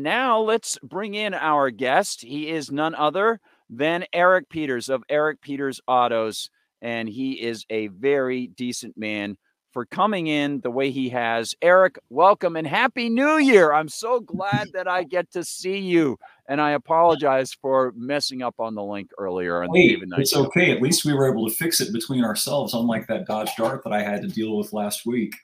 now let's bring in our guest. He is none other than Eric Peters of Eric Peters Autos, and he is a very decent man for coming in the way he has. Eric, welcome and Happy New Year. I'm so glad that I get to see you, and I apologize for messing up on the link earlier on the David Knight It's show. okay. At least we were able to fix it between ourselves, unlike that Dodge Dart that I had to deal with last week.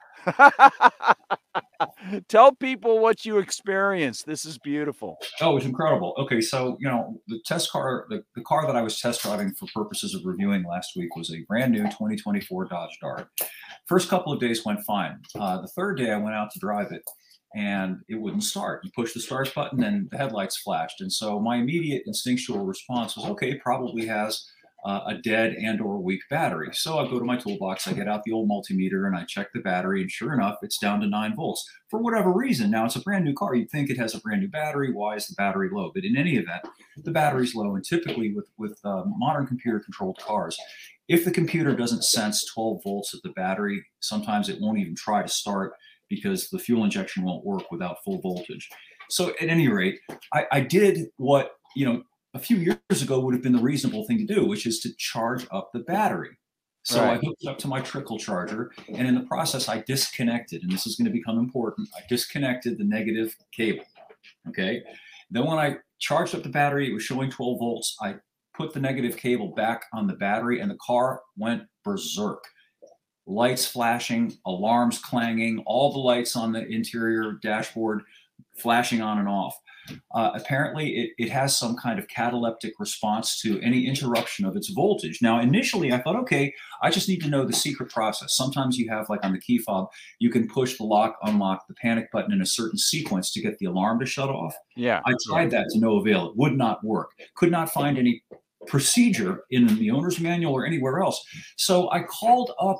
Tell people what you experienced. This is beautiful. Oh, it was incredible. Okay, so the test car, the car that I was test driving for purposes of reviewing last week was a brand new 2024 Dodge Dart. First couple of days went fine. The third day I went out to drive it, and it wouldn't start. You push the start button, and the headlights flashed. And so my immediate instinctual response was, okay, probably has a dead and or weak battery. So I go to my toolbox, I get out the old multimeter, and I check the battery, and sure enough, it's down to 9 volts. For whatever reason, now it's a brand new car. You'd think it has a brand new battery. Why is the battery low? But in any event, the battery's low. And typically with modern computer-controlled cars, if the computer doesn't sense 12 volts at the battery, sometimes it won't even try to start because the fuel injection won't work without full voltage. So at any rate, I did what, a few years ago would have been the reasonable thing to do, which is to charge up the battery. So I hooked it up to my trickle charger, and in the process, I disconnected, and this is going to become important. I disconnected the negative cable. Okay. Then when I charged up the battery, it was showing 12 volts. I put the negative cable back on the battery, and the car went berserk. Lights flashing, alarms clanging, all the lights on the interior dashboard flashing on and off. Apparently, it has some kind of cataleptic response to any interruption of its voltage. Now, initially, I thought, okay, I just need to know the secret process. Sometimes you have, like on the key fob, you can push the lock, unlock the panic button in a certain sequence to get the alarm to shut off. Yeah. I tried that to no avail. It would not work. Could not find any procedure in the owner's manual or anywhere else. So I called up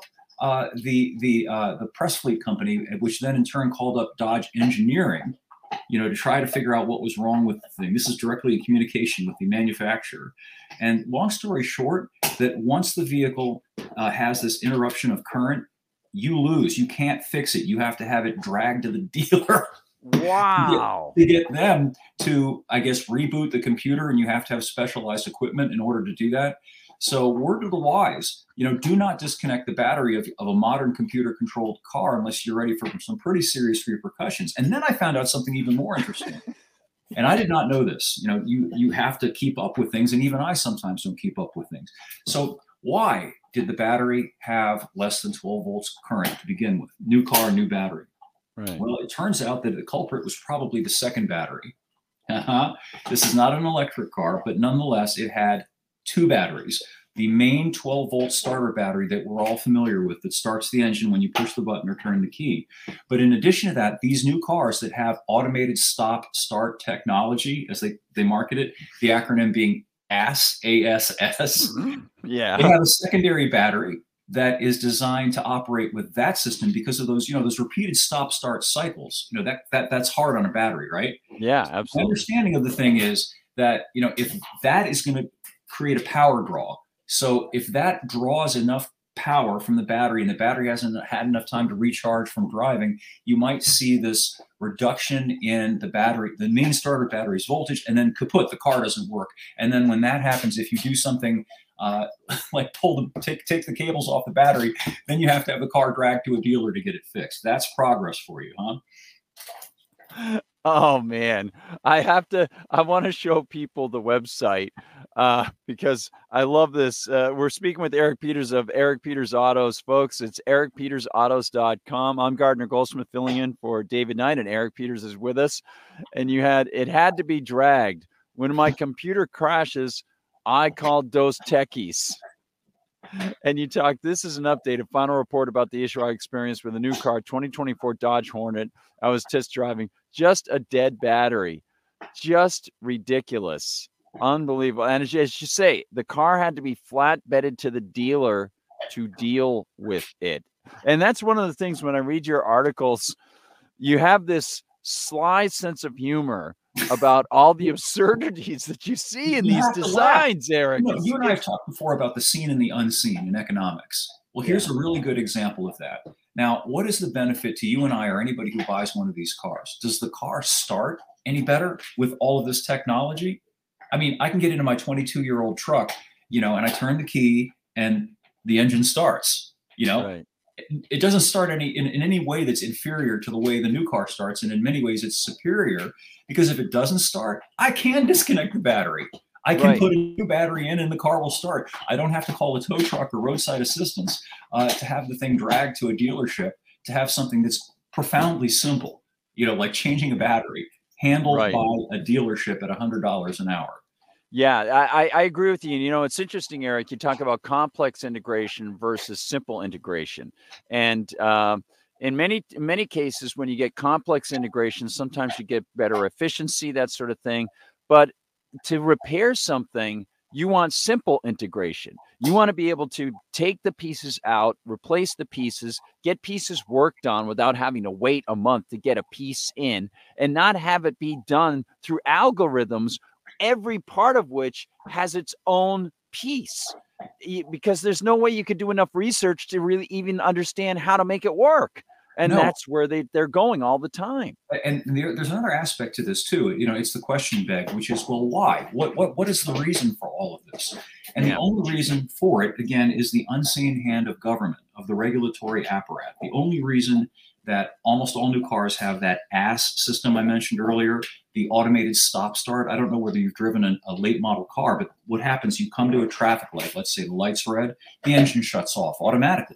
the press fleet company, which then in turn called up Dodge Engineering, to try to figure out what was wrong with the thing. This is directly in communication with the manufacturer. And long story short, that once the vehicle has this interruption of current, you lose. You can't fix it. You have to have it dragged to the dealer. Wow. To get them to, I guess, reboot the computer, and you have to have specialized equipment in order to do that. So word to the wise, do not disconnect the battery of a modern computer-controlled car unless you're ready for some pretty serious repercussions. And then I found out something even more interesting. And I did not know this. You have to keep up with things, and even I sometimes don't keep up with things. So why did the battery have less than 12 volts current to begin with? New car, new battery. Right. Well, it turns out that the culprit was probably the second battery. This is not an electric car, but nonetheless, it had 2 batteries. The main 12-volt starter battery that we're all familiar with that starts the engine when you push the button or turn the key. But in addition to that, these new cars that have automated stop-start technology, as they market it, the acronym being ASS, A-S-S, yeah, they have a secondary battery that is designed to operate with that system because of those repeated stop-start cycles. That's hard on a battery, right? Yeah, absolutely. My understanding of the thing is that, if that is going to create a power draw. So if that draws enough power from the battery and the battery hasn't had enough time to recharge from driving, you might see this reduction in the battery, the main starter battery's voltage, and then kaput, the car doesn't work. And then when that happens, if you do something like take the cables off the battery, then you have to have the car dragged to a dealer to get it fixed. That's progress for you, huh? Oh man, I want to show people the website because I love this. We're speaking with Eric Peters of Eric Peters Autos, folks. It's ericpetersautos.com. I'm Gardner Goldsmith filling in for David Knight, and Eric Peters is with us. And it had to be dragged. When my computer crashes, I called Dos Techies. And you talk, this is an update, a final report about the issue I experienced with a new car, 2024 Dodge Hornet. I was test driving, just a dead battery, just ridiculous, unbelievable. And as you say, the car had to be flatbedded to the dealer to deal with it. And that's one of the things when I read your articles, you have this sly sense of humor about all the absurdities that you see in these designs, Eric. You and I have talked before about the seen and the unseen in economics. Well, here's a really good example of that. Now, what is the benefit to you and I or anybody who buys one of these cars? Does the car start any better with all of this technology? I mean, I can get into my 22-year-old truck, and I turn the key and the engine starts. Right. It doesn't start in any way that's inferior to the way the new car starts, and in many ways it's superior, because if it doesn't start, I can disconnect the battery. I can put a new battery in and the car will start. I don't have to call a tow truck or roadside assistance to have the thing dragged to a dealership, to have something that's profoundly simple, like changing a battery, handled by a dealership at $100 an hour. Yeah, I agree with you. And, it's interesting, Eric, you talk about complex integration versus simple integration. And in many cases, when you get complex integration, sometimes you get better efficiency, that sort of thing. But to repair something, you want simple integration. You want to be able to take the pieces out, replace the pieces, get pieces worked on without having to wait a month to get a piece in, and not have it be done through algorithms, every part of which has its own piece, because there's no way you could do enough research to really even understand how to make it work. And that's where they're going all the time. And there's another aspect to this too. It's the question begged, which is, well, why? What is the reason for all of this? And the only reason for it, again, is the unseen hand of government, of the regulatory apparatus. The only reason that almost all new cars have that ASS system I mentioned earlier, the automated stop start. I don't know whether you've driven a late model car, but what happens, you come to a traffic light, let's say the light's red, the engine shuts off automatically.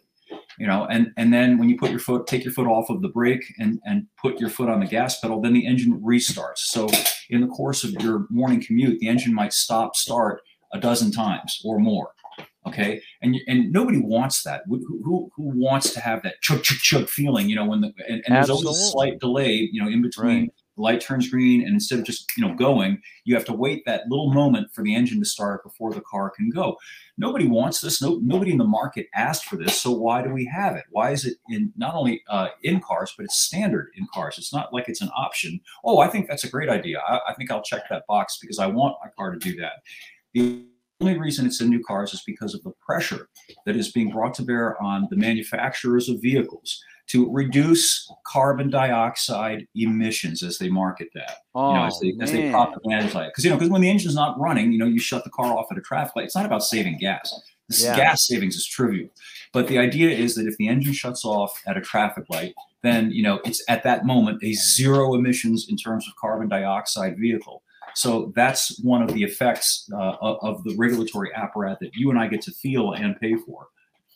And then when you take your foot off of the brake and put your foot on the gas pedal, then the engine restarts. So in the course of your morning commute, the engine might start a dozen times or more. Okay, and nobody wants that. Who wants to have that chug chug chug feeling? And there's always a slight delay, in between. The light turns green, and instead of just going, you have to wait that little moment for the engine to start before the car can go. Nobody wants this. Nobody in the market asked for this. So why do we have it? Why is it not only in cars, but it's standard in cars? It's not like it's an option. Oh, I think that's a great idea. I think I'll check that box because I want my car to do that. The only reason it's in new cars is because of the pressure that is being brought to bear on the manufacturers of vehicles to reduce carbon dioxide emissions, as they market that, as they propagandize it. Because when the engine's not running, you shut the car off at a traffic light. It's not about saving gas. Gas savings is trivial. But the idea is that if the engine shuts off at a traffic light, then it's at that moment a zero emissions in terms of carbon dioxide vehicle. So that's one of the effects of the regulatory apparatus that you and I get to feel and pay for.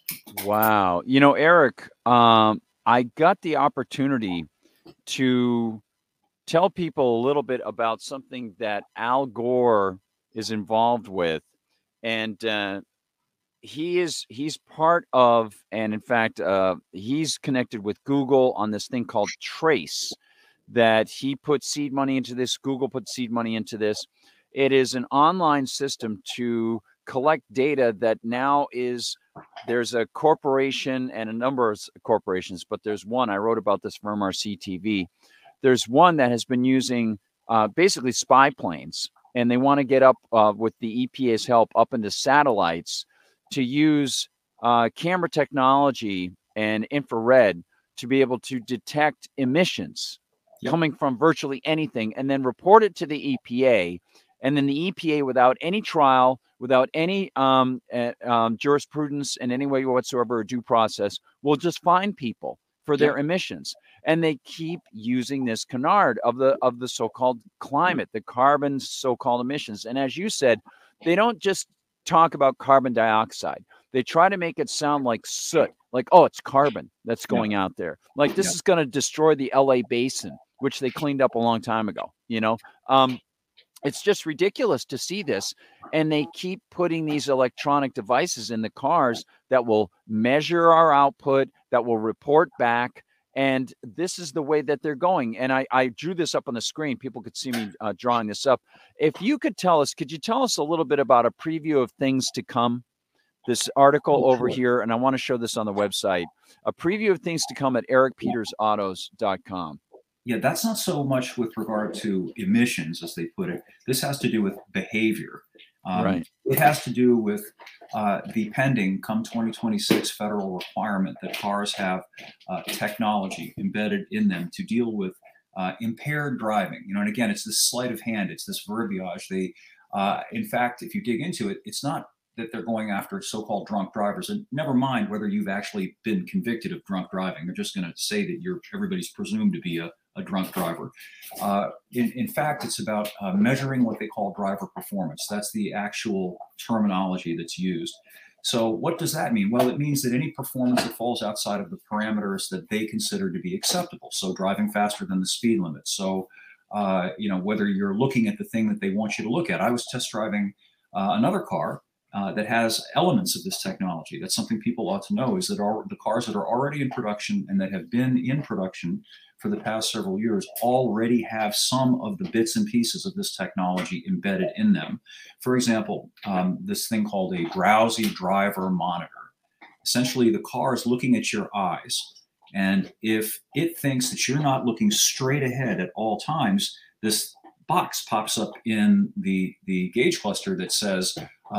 Wow. Eric, I got the opportunity to tell people a little bit about something that Al Gore is involved with. And he's part of, and in fact, he's connected with Google on this thing called Trace, that he put seed money into this. Google put seed money into this. It is an online system to collect data that now there's a corporation and a number of corporations, but there's one, I wrote about this for MRC TV. There's one that has been using basically spy planes, and they want to get up with the EPA's help up into satellites to use camera technology and infrared to be able to detect emissions coming from virtually anything, and then report it to the EPA. And then the EPA, without any trial, without any jurisprudence in any way whatsoever, or due process, will just fine people for their emissions. And they keep using this canard of the so-called climate, the carbon so-called emissions. And as you said, they don't just talk about carbon dioxide. They try to make it sound like soot, like, oh, it's carbon that's going out there. Like this is going to destroy the LA basin, which they cleaned up a long time ago, It's just ridiculous to see this. And they keep putting these electronic devices in the cars that will measure our output, that will report back. And this is the way that they're going. And I drew this up on the screen. People could see me drawing this up. If you could could you tell us a little bit about a preview of things to come? This article over here, and I want to show this on the website, a preview of things to come at ericpetersautos.com. Yeah, that's not so much with regard to emissions, as they put it. This has to do with behavior. It has to do with the pending, come 2026, federal requirement that cars have technology embedded in them to deal with impaired driving. You know, and again, it's this sleight of hand, it's this verbiage. In fact, if you dig into it, it's not that they're going after so-called drunk drivers, and never mind whether you've actually been convicted of drunk driving. They're just going to say that everybody's presumed to be a drunk driver. In fact, it's about measuring what they call driver performance. That's the actual terminology that's used. So what does that mean? Well, it means that any performance that falls outside of the parameters that they consider to be acceptable. So driving faster than the speed limit. So, whether you're looking at the thing that they want you to look at. I was test driving another car that has elements of this technology. That's something people ought to know, is that the cars that are already in production and that have been in production for the past several years already have some of the bits and pieces of this technology embedded in them. For example, this thing called a drowsy driver monitor. Essentially, the car is looking at your eyes. And if it thinks that you're not looking straight ahead at all times, this box pops up in the gauge cluster that says,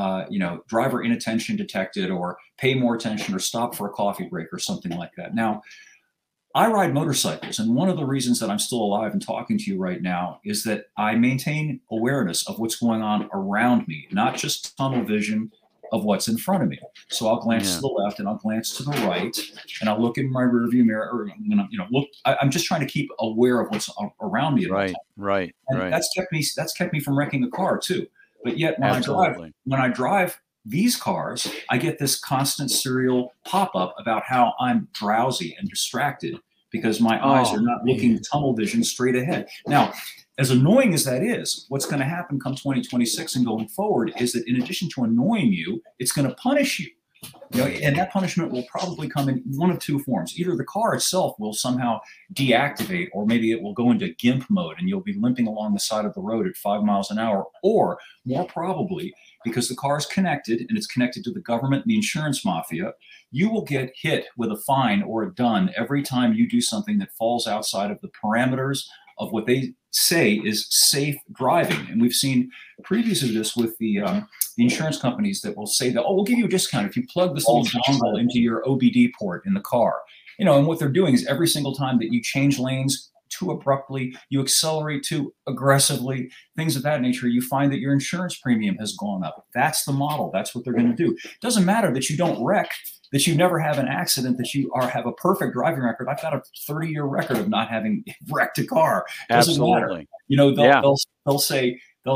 driver inattention detected, or pay more attention, or stop for a coffee break, or something like that. Now, I ride motorcycles, and one of the reasons that I'm still alive and talking to you right now is that I maintain awareness of what's going on around me, not just tunnel vision of what's in front of me. So I'll glance to the left, and I'll glance to the right, and I'll look in my rearview mirror, or I'm just trying to keep aware of what's around me. Right. That's kept me from wrecking a car too. But yet when I drive these cars, I get this constant serial pop-up about how I'm drowsy and distracted because my eyes are not looking tunnel vision straight ahead. Now, as annoying as that is, what's going to happen come 2026 and going forward is that in addition to annoying you, it's going to punish you. And that punishment will probably come in one of two forms. Either the car itself will somehow deactivate, or maybe it will go into GIMP mode and you'll be limping along the side of the road at 5 miles an hour, or more probably, because the car is connected and it's connected to the government and the insurance mafia, you will get hit with a fine or a dun every time you do something that falls outside of the parameters of what they say is safe driving. And we've seen previews of this with the insurance companies that will say that, we'll give you a discount if you plug this little dongle into your OBD port in the car. And what they're doing is every single time that you change lanes too abruptly, you accelerate too aggressively, things of that nature, you find that your insurance premium has gone up. That's the model. That's what they're going to do. It doesn't matter that you don't wreck, that you never have an accident, that you have a perfect driving record. I've got a 30-year record of not having wrecked a car. Doesn't matter. They'll say,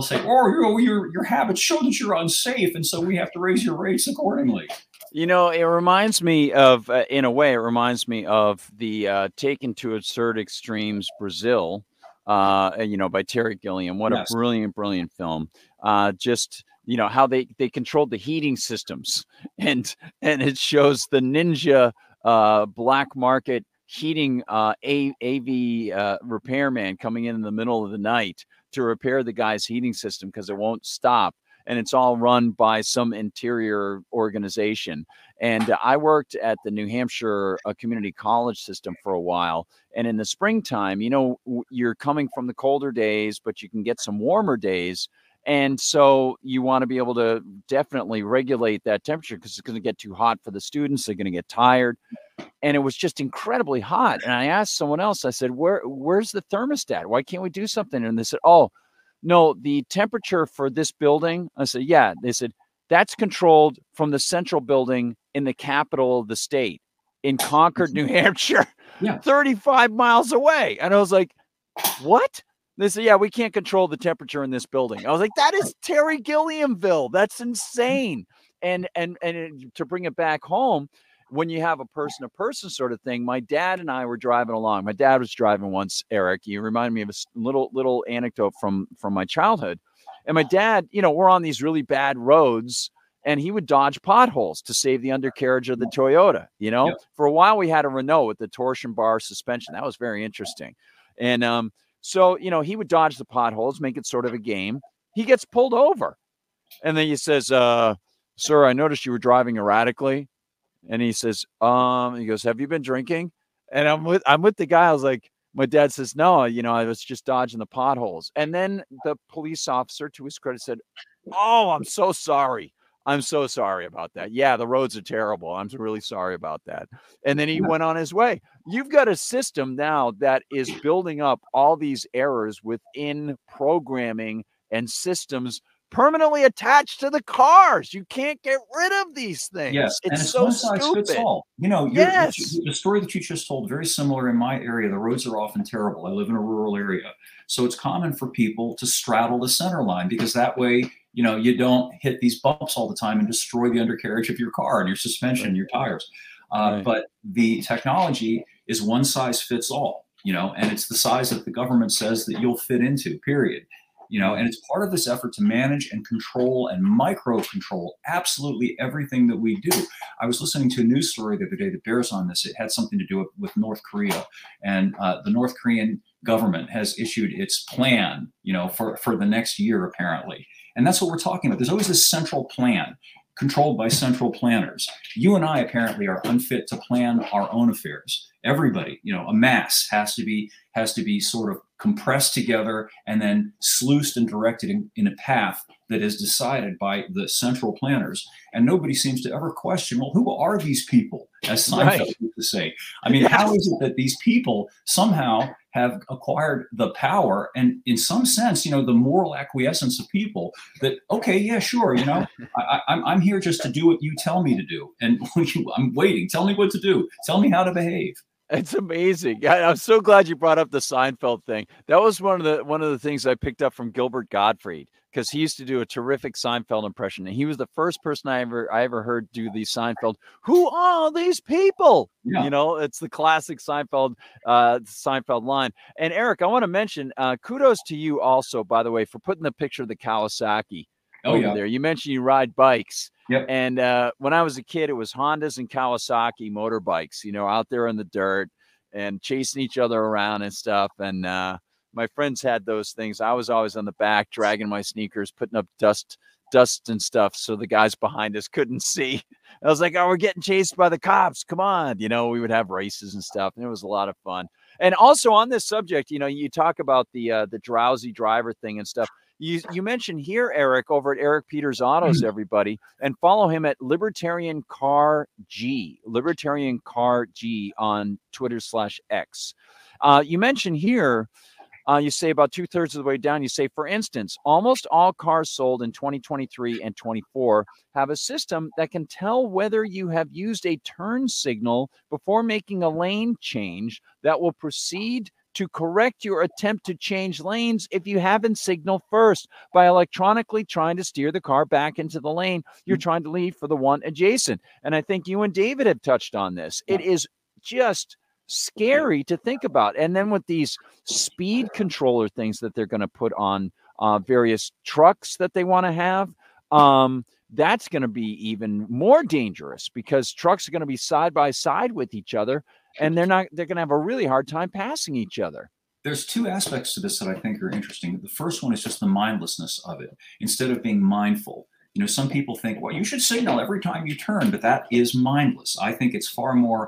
your habits show that you're unsafe, and so we have to raise your rates accordingly. It reminds me of, in a way, the Taken to Absurd Extremes Brazil, by Terry Gilliam. What a brilliant, brilliant film. How they controlled the heating systems, and it shows the ninja black market heating AV repairman coming in the middle of the night to repair the guy's heating system because it won't stop. And it's all run by some interior organization. And I worked at the New Hampshire community college system for a while. And in the springtime, you're coming from the colder days, but you can get some warmer days. And so you want to be able to definitely regulate that temperature because it's going to get too hot for the students. They're going to get tired. And it was just incredibly hot. And I asked someone else, I said, where's the thermostat? Why can't we do something? And they said, no, the temperature for this building. I said, yeah. They said, that's controlled from the central building in the capital of the state in Concord, New Hampshire, 35 miles away. And I was like, what? They said, yeah, we can't control the temperature in this building. I was like, that is Terry Gilliamville. That's insane. And to bring it back home, when you have a person-to-person sort of thing, my dad and I were driving along. My dad was driving once, Eric. You remind me of a little anecdote from my childhood. And my dad, we're on these really bad roads, and he would dodge potholes to save the undercarriage of the Toyota. For a while we had a Renault with the torsion bar suspension. That was very interesting. And so, he would dodge the potholes, make it sort of a game. He gets pulled over. And then he says, sir, I noticed you were driving erratically. And he says, he goes, have you been drinking? And I'm with the guy. I was like, my dad says, no, I was just dodging the potholes. And then the police officer, to his credit, said, oh, I'm so sorry. I'm so sorry about that. Yeah, the roads are terrible. I'm really sorry about that. And then he went on his way. You've got a system now that is building up all these errors within programming and systems permanently attached to the cars. You can't get rid of these Yes, things. and It's it's so one size fits stupid. all. You know, Yes. the story that you just told, very similar in my area. The roads are often terrible. I live in a rural area. So it's common for people to straddle the center line because that way, you know, you don't hit these bumps all the time and destroy the undercarriage of your car and your suspension, Right. and your tires. Right. But the technology is one size fits all, you know, and it's the size that the government says that you'll fit into, period. You know, and Yeah. it's part of this effort to manage and control and micro control absolutely everything that we do. I was listening to a news story the other day that bears on this. It had something to do with North Korea, and the North Korean government has issued its plan, you know, for the next year apparently, and that's what we're talking about. There's always this central plan controlled by central planners. You and I apparently are unfit to plan our own affairs. Everybody, you know, a mass has to be sort of compressed together and then sluiced and directed in a path that is decided by the central planners. And nobody seems to ever question, well, who are these people, as Seinfeld Right. used to say? I mean, how Yes. is it that these people somehow have acquired the power and, in some sense, you know, the moral acquiescence of people that, okay, yeah, sure, you know, I'm here just to do what you tell me to do. And I'm waiting. Tell me what to do. Tell me how to behave. It's amazing. I'm so glad you brought up the Seinfeld thing. That was one of the things I picked up from Gilbert Gottfried because he used to do a terrific Seinfeld impression, and he was the first person I ever heard do the Seinfeld. Who are these people? Yeah. You know, it's the classic Seinfeld line. And Eric, I want to mention kudos to you also, by the way, for putting the picture of the Kawasaki Oh, over yeah. there. You mentioned you ride bikes. Yep. And when I was a kid, it was Hondas and Kawasaki motorbikes, you know, out there in the dirt and chasing each other around and stuff. And my friends had those things. I was always on the back, dragging my sneakers, putting up dust and stuff so the guys behind us couldn't see. I was like, oh, we're getting chased by the cops. Come on. You know, we would have races and stuff. And it was a lot of fun. And also on this subject, you know, you talk about the drowsy driver thing and stuff. You mentioned here, Eric, over at Eric Peters Autos, everybody, and follow him at Libertarian Car G on Twitter/X. You mentioned here, you say about 2/3 of the way down, you say, for instance, almost all cars sold in 2023 and 24 have a system that can tell whether you have used a turn signal before making a lane change that will proceed to correct your attempt to change lanes if you haven't signaled first by electronically trying to steer the car back into the lane you're trying to leave for the one adjacent. And I think you and David have touched on this. It is just scary to think about. And then with these speed controller things that they're going to put on various trucks that they want to have, that's going to be even more dangerous because trucks are going to be side by side with each other, and they're going to have a really hard time passing each other. There's two aspects to this that I think are interesting. The first one is just the mindlessness of it. Instead of being mindful, you know, some people think, well, you should signal every time you turn, but that is mindless. I think it's far more,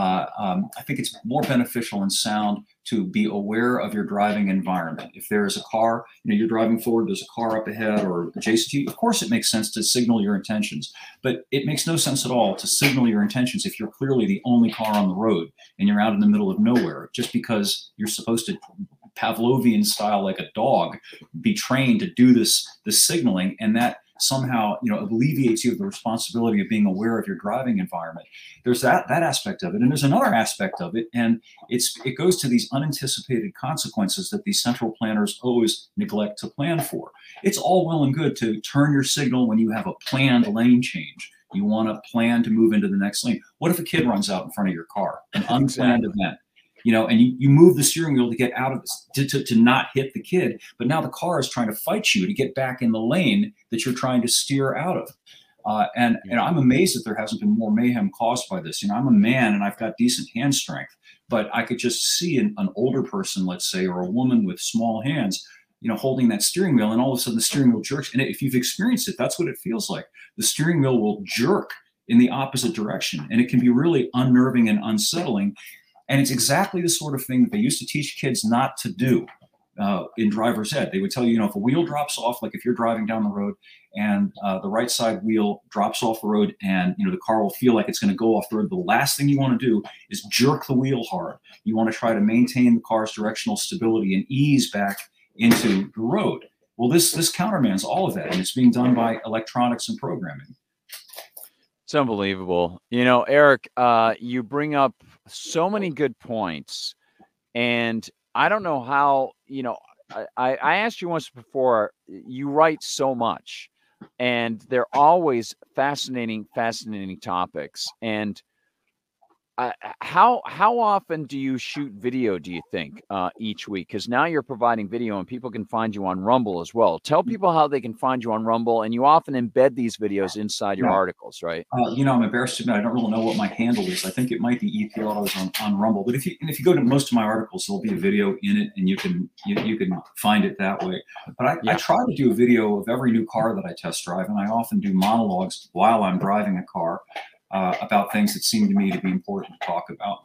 I think it's more beneficial and sound to be aware of your driving environment. If there is a car, you know, you're driving forward, there's a car up ahead or adjacent to you, of course it makes sense to signal your intentions, but it makes no sense at all to signal your intentions if you're clearly the only car on the road and you're out in the middle of nowhere, just because you're supposed to, Pavlovian style, like a dog, be trained to do this signaling, and that somehow, you know, alleviates you of the responsibility of being aware of your driving environment. There's that aspect of it, and there's another aspect of it, and it goes to these unanticipated consequences that these central planners always neglect to plan for. It's all well and good to turn your signal when you have a planned lane change. You want to plan to move into the next lane. What if a kid runs out in front of your car? An unplanned event. You know, and you move the steering wheel to get out of this, to not hit the kid, but now the car is trying to fight you to get back in the lane that you're trying to steer out of. And I'm amazed that there hasn't been more mayhem caused by this. You know, I'm a man and I've got decent hand strength, but I could just see an older person, let's say, or a woman with small hands, you know, holding that steering wheel, and all of a sudden the steering wheel jerks. And if you've experienced it, that's what it feels like. The steering wheel will jerk in the opposite direction, and it can be really unnerving and unsettling. And it's exactly the sort of thing that they used to teach kids not to do. in driver's ed. They would tell you, you know, if a wheel drops off, like if you're driving down the road and the right side wheel drops off the road and, you know, the car will feel like it's going to go off the road, the last thing you want to do is jerk the wheel hard. You want to try to maintain the car's directional stability and ease back into the road. Well, this countermands all of that, and it's being done by electronics and programming. It's unbelievable. You know, Eric, you bring up so many good points, and I don't know how, you know, I asked you once before, you write so much, and they're always fascinating topics. And how often do you shoot video, do you think, each week? Because now you're providing video and people can find you on Rumble as well. Tell people how they can find you on Rumble, and you often embed these videos inside your articles, right? You know, I'm embarrassed to admit I don't really know what my handle is. I think it might be EP Autos on Rumble. But if you go to most of my articles, there'll be a video in it, and you can find it that way. But I try to do a video of every new car that I test drive, and I often do monologues while I'm driving a car about things that seem to me to be important to talk about.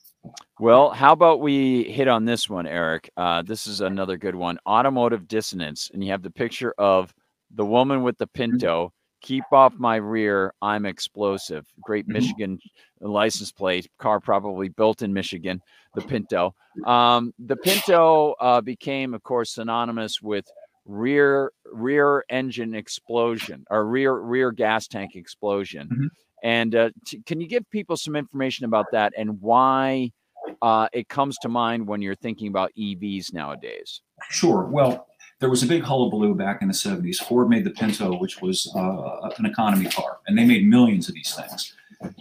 Well, how about we hit on this one, Eric? This is another good one. Automotive dissonance. And you have the picture of the woman with the Pinto. Keep off my rear. I'm explosive. Great Michigan license plate. Car probably built in Michigan, the Pinto. The Pinto became, of course, synonymous with rear engine explosion, or rear gas tank explosion. And can you give people some information about that and why it comes to mind when you're thinking about EVs nowadays? Sure. Well, there was a big hullabaloo back in the 70s. Ford made the Pinto, which was an economy car, and they made millions of these things.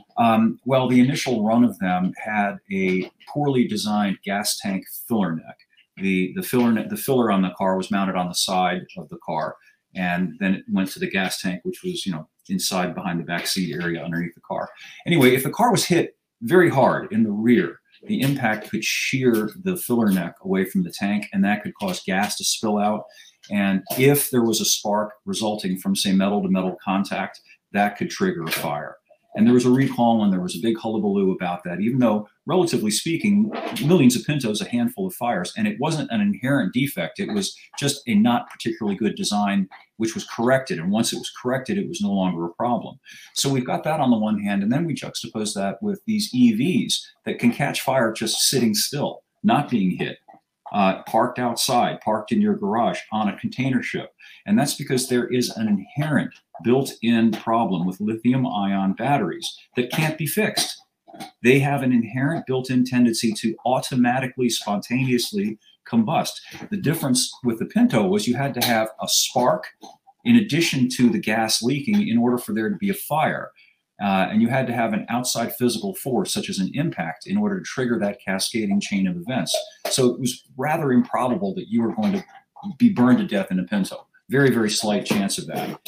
Well, the initial run of them had a poorly designed gas tank filler neck. The filler on the car was mounted on the side of the car, and then it went to the gas tank, which was, you know, inside behind the back seat area underneath the car. Anyway, if the car was hit very hard in the rear, the impact could shear the filler neck away from the tank, and that could cause gas to spill out. And if there was a spark resulting from, say, metal to metal contact, that could trigger a fire. And there was a recall, and there was a big hullabaloo about that, even though, relatively speaking, millions of Pintos, a handful of fires. And it wasn't an inherent defect. It was just a not particularly good design, which was corrected. And once it was corrected, it was no longer a problem. So we've got that on the one hand. And then we juxtapose that with these EVs that can catch fire just sitting still, not being hit. Parked outside, parked in your garage, on a container ship. And that's because there is an inherent built-in problem with lithium-ion batteries that can't be fixed. They have an inherent built-in tendency to automatically, spontaneously combust. The difference with the Pinto was you had to have a spark in addition to the gas leaking in order for there to be a fire. And you had to have an outside physical force, such as an impact, in order to trigger that cascading chain of events. So it was rather improbable that you were going to be burned to death in a Pinto. Very, very slight chance of that.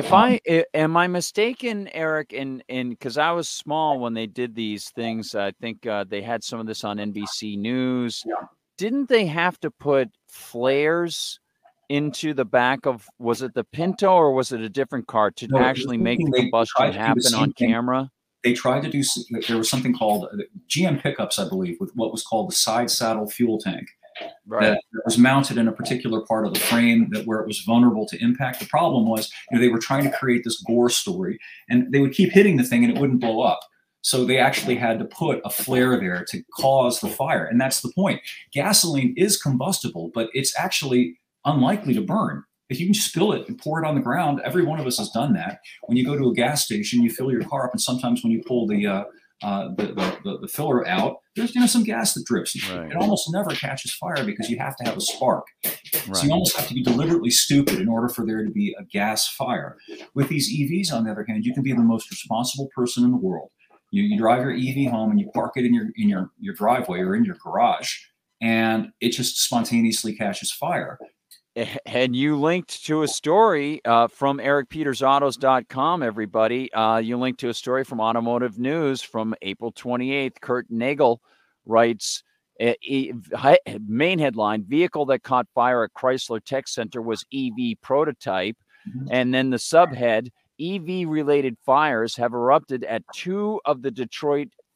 Am I mistaken, Eric? Because I was small when they did these things. I think they had some of this on NBC News. Yeah. Didn't they have to put flares into the back of, was it the Pinto or was it a different car to actually make the combustion happen on camera? They tried to do, there was something called GM pickups, I believe, with what was called the side saddle fuel tank. Right. That was mounted in a particular part of the frame where it was vulnerable to impact. The problem was, you know, they were trying to create this gore story, and they would keep hitting the thing and it wouldn't blow up. So they actually had to put a flare there to cause the fire. And that's the point. Gasoline is combustible, but it's actually unlikely to burn. If you can spill it and pour it on the ground, every one of us has done that. When you go to a gas station, you fill your car up, and sometimes when you pull the filler out, there's, you know, some gas that drips. Right. It almost never catches fire because you have to have a spark. Right. So you almost have to be deliberately stupid in order for there to be a gas fire. With these EVs, on the other hand, you can be the most responsible person in the world. You drive your EV home and you park it in your driveway or in your garage, and it just spontaneously catches fire. And you linked to a story from ericpetersautos.com, everybody. You linked to a story from Automotive News from April 28th. Kurt Nagel writes, main headline, vehicle that caught fire at Chrysler Tech Center was EV prototype. Mm-hmm. And then the subhead, EV-related fires have erupted at 2 of the Detroit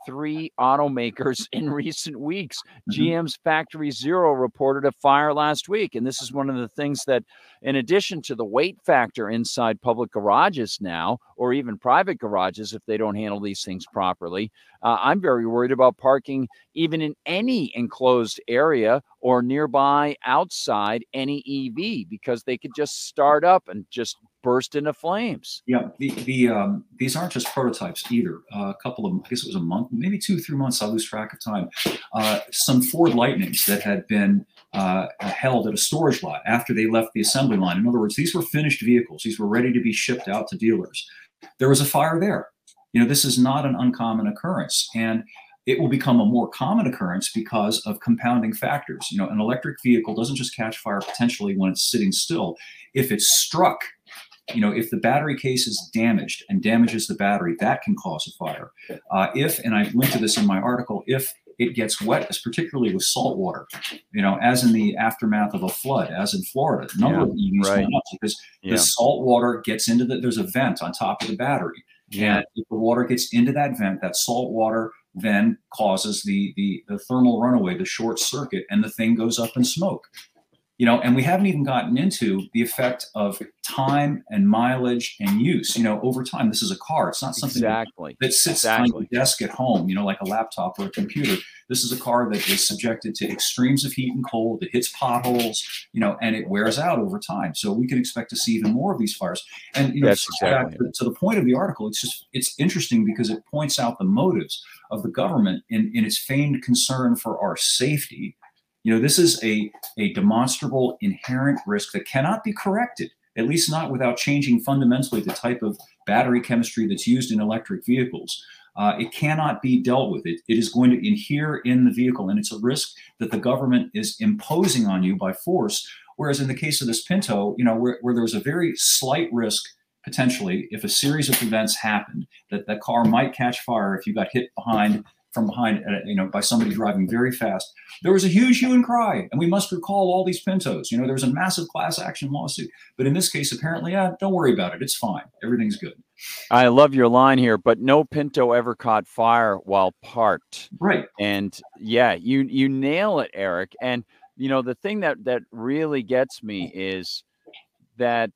3 automakers in recent weeks. Mm-hmm. GM's Factory Zero reported a fire last week. And this is one of the things that, in addition to the weight factor inside public garages now, or even private garages, if they don't handle these things properly, I'm very worried about parking even in any enclosed area or nearby outside any EV, because they could just start up and just burst into flames. Yeah, these aren't just prototypes either. A couple of, I guess it was a month, maybe 2 or 3 months, I lose track of time. Some Ford Lightnings that had been held at a storage lot after they left the assembly line. In other words, these were finished vehicles. These were ready to be shipped out to dealers. There was a fire there. You know, this is not an uncommon occurrence, and it will become a more common occurrence because of compounding factors. You know, an electric vehicle doesn't just catch fire potentially when it's sitting still. If it's struck, you know, if the battery case is damaged and damages the battery, that can cause a fire. If, and I linked to this in my article, if it gets wet, particularly with salt water, you know, as in the aftermath of a flood, as in Florida, the number of EVs went up because the salt water gets into there's a vent on top of the battery. And if the water gets into that vent, that salt water then causes the thermal runaway, the short circuit, and the thing goes up in smoke. You know, and we haven't even gotten into the effect of time and mileage and use. You know, over time, this is a car. It's not something that sits on your desk at home, you know, like a laptop or a computer. This is a car that is subjected to extremes of heat and cold. It hits potholes, you know, and it wears out over time. So we can expect to see even more of these fires. And, you know, to the point of the article, it's interesting because it points out the motives of the government in its feigned concern for our safety. You know, this is a demonstrable inherent risk that cannot be corrected, at least not without changing fundamentally the type of battery chemistry that's used in electric vehicles. It cannot be dealt with. It is going to inhere in the vehicle, and it's a risk that the government is imposing on you by force. Whereas in the case of this Pinto, you know, where there was a very slight risk potentially, if a series of events happened, that car might catch fire if you got hit from behind, you know, by somebody driving very fast. There was a huge hue and cry, and we must recall all these Pintos. You know, there was a massive class action lawsuit. But in this case, apparently, don't worry about it. It's fine. Everything's good. I love your line here, but no Pinto ever caught fire while parked. Right. And yeah, you nail it, Eric. And, you know, the thing that really gets me is that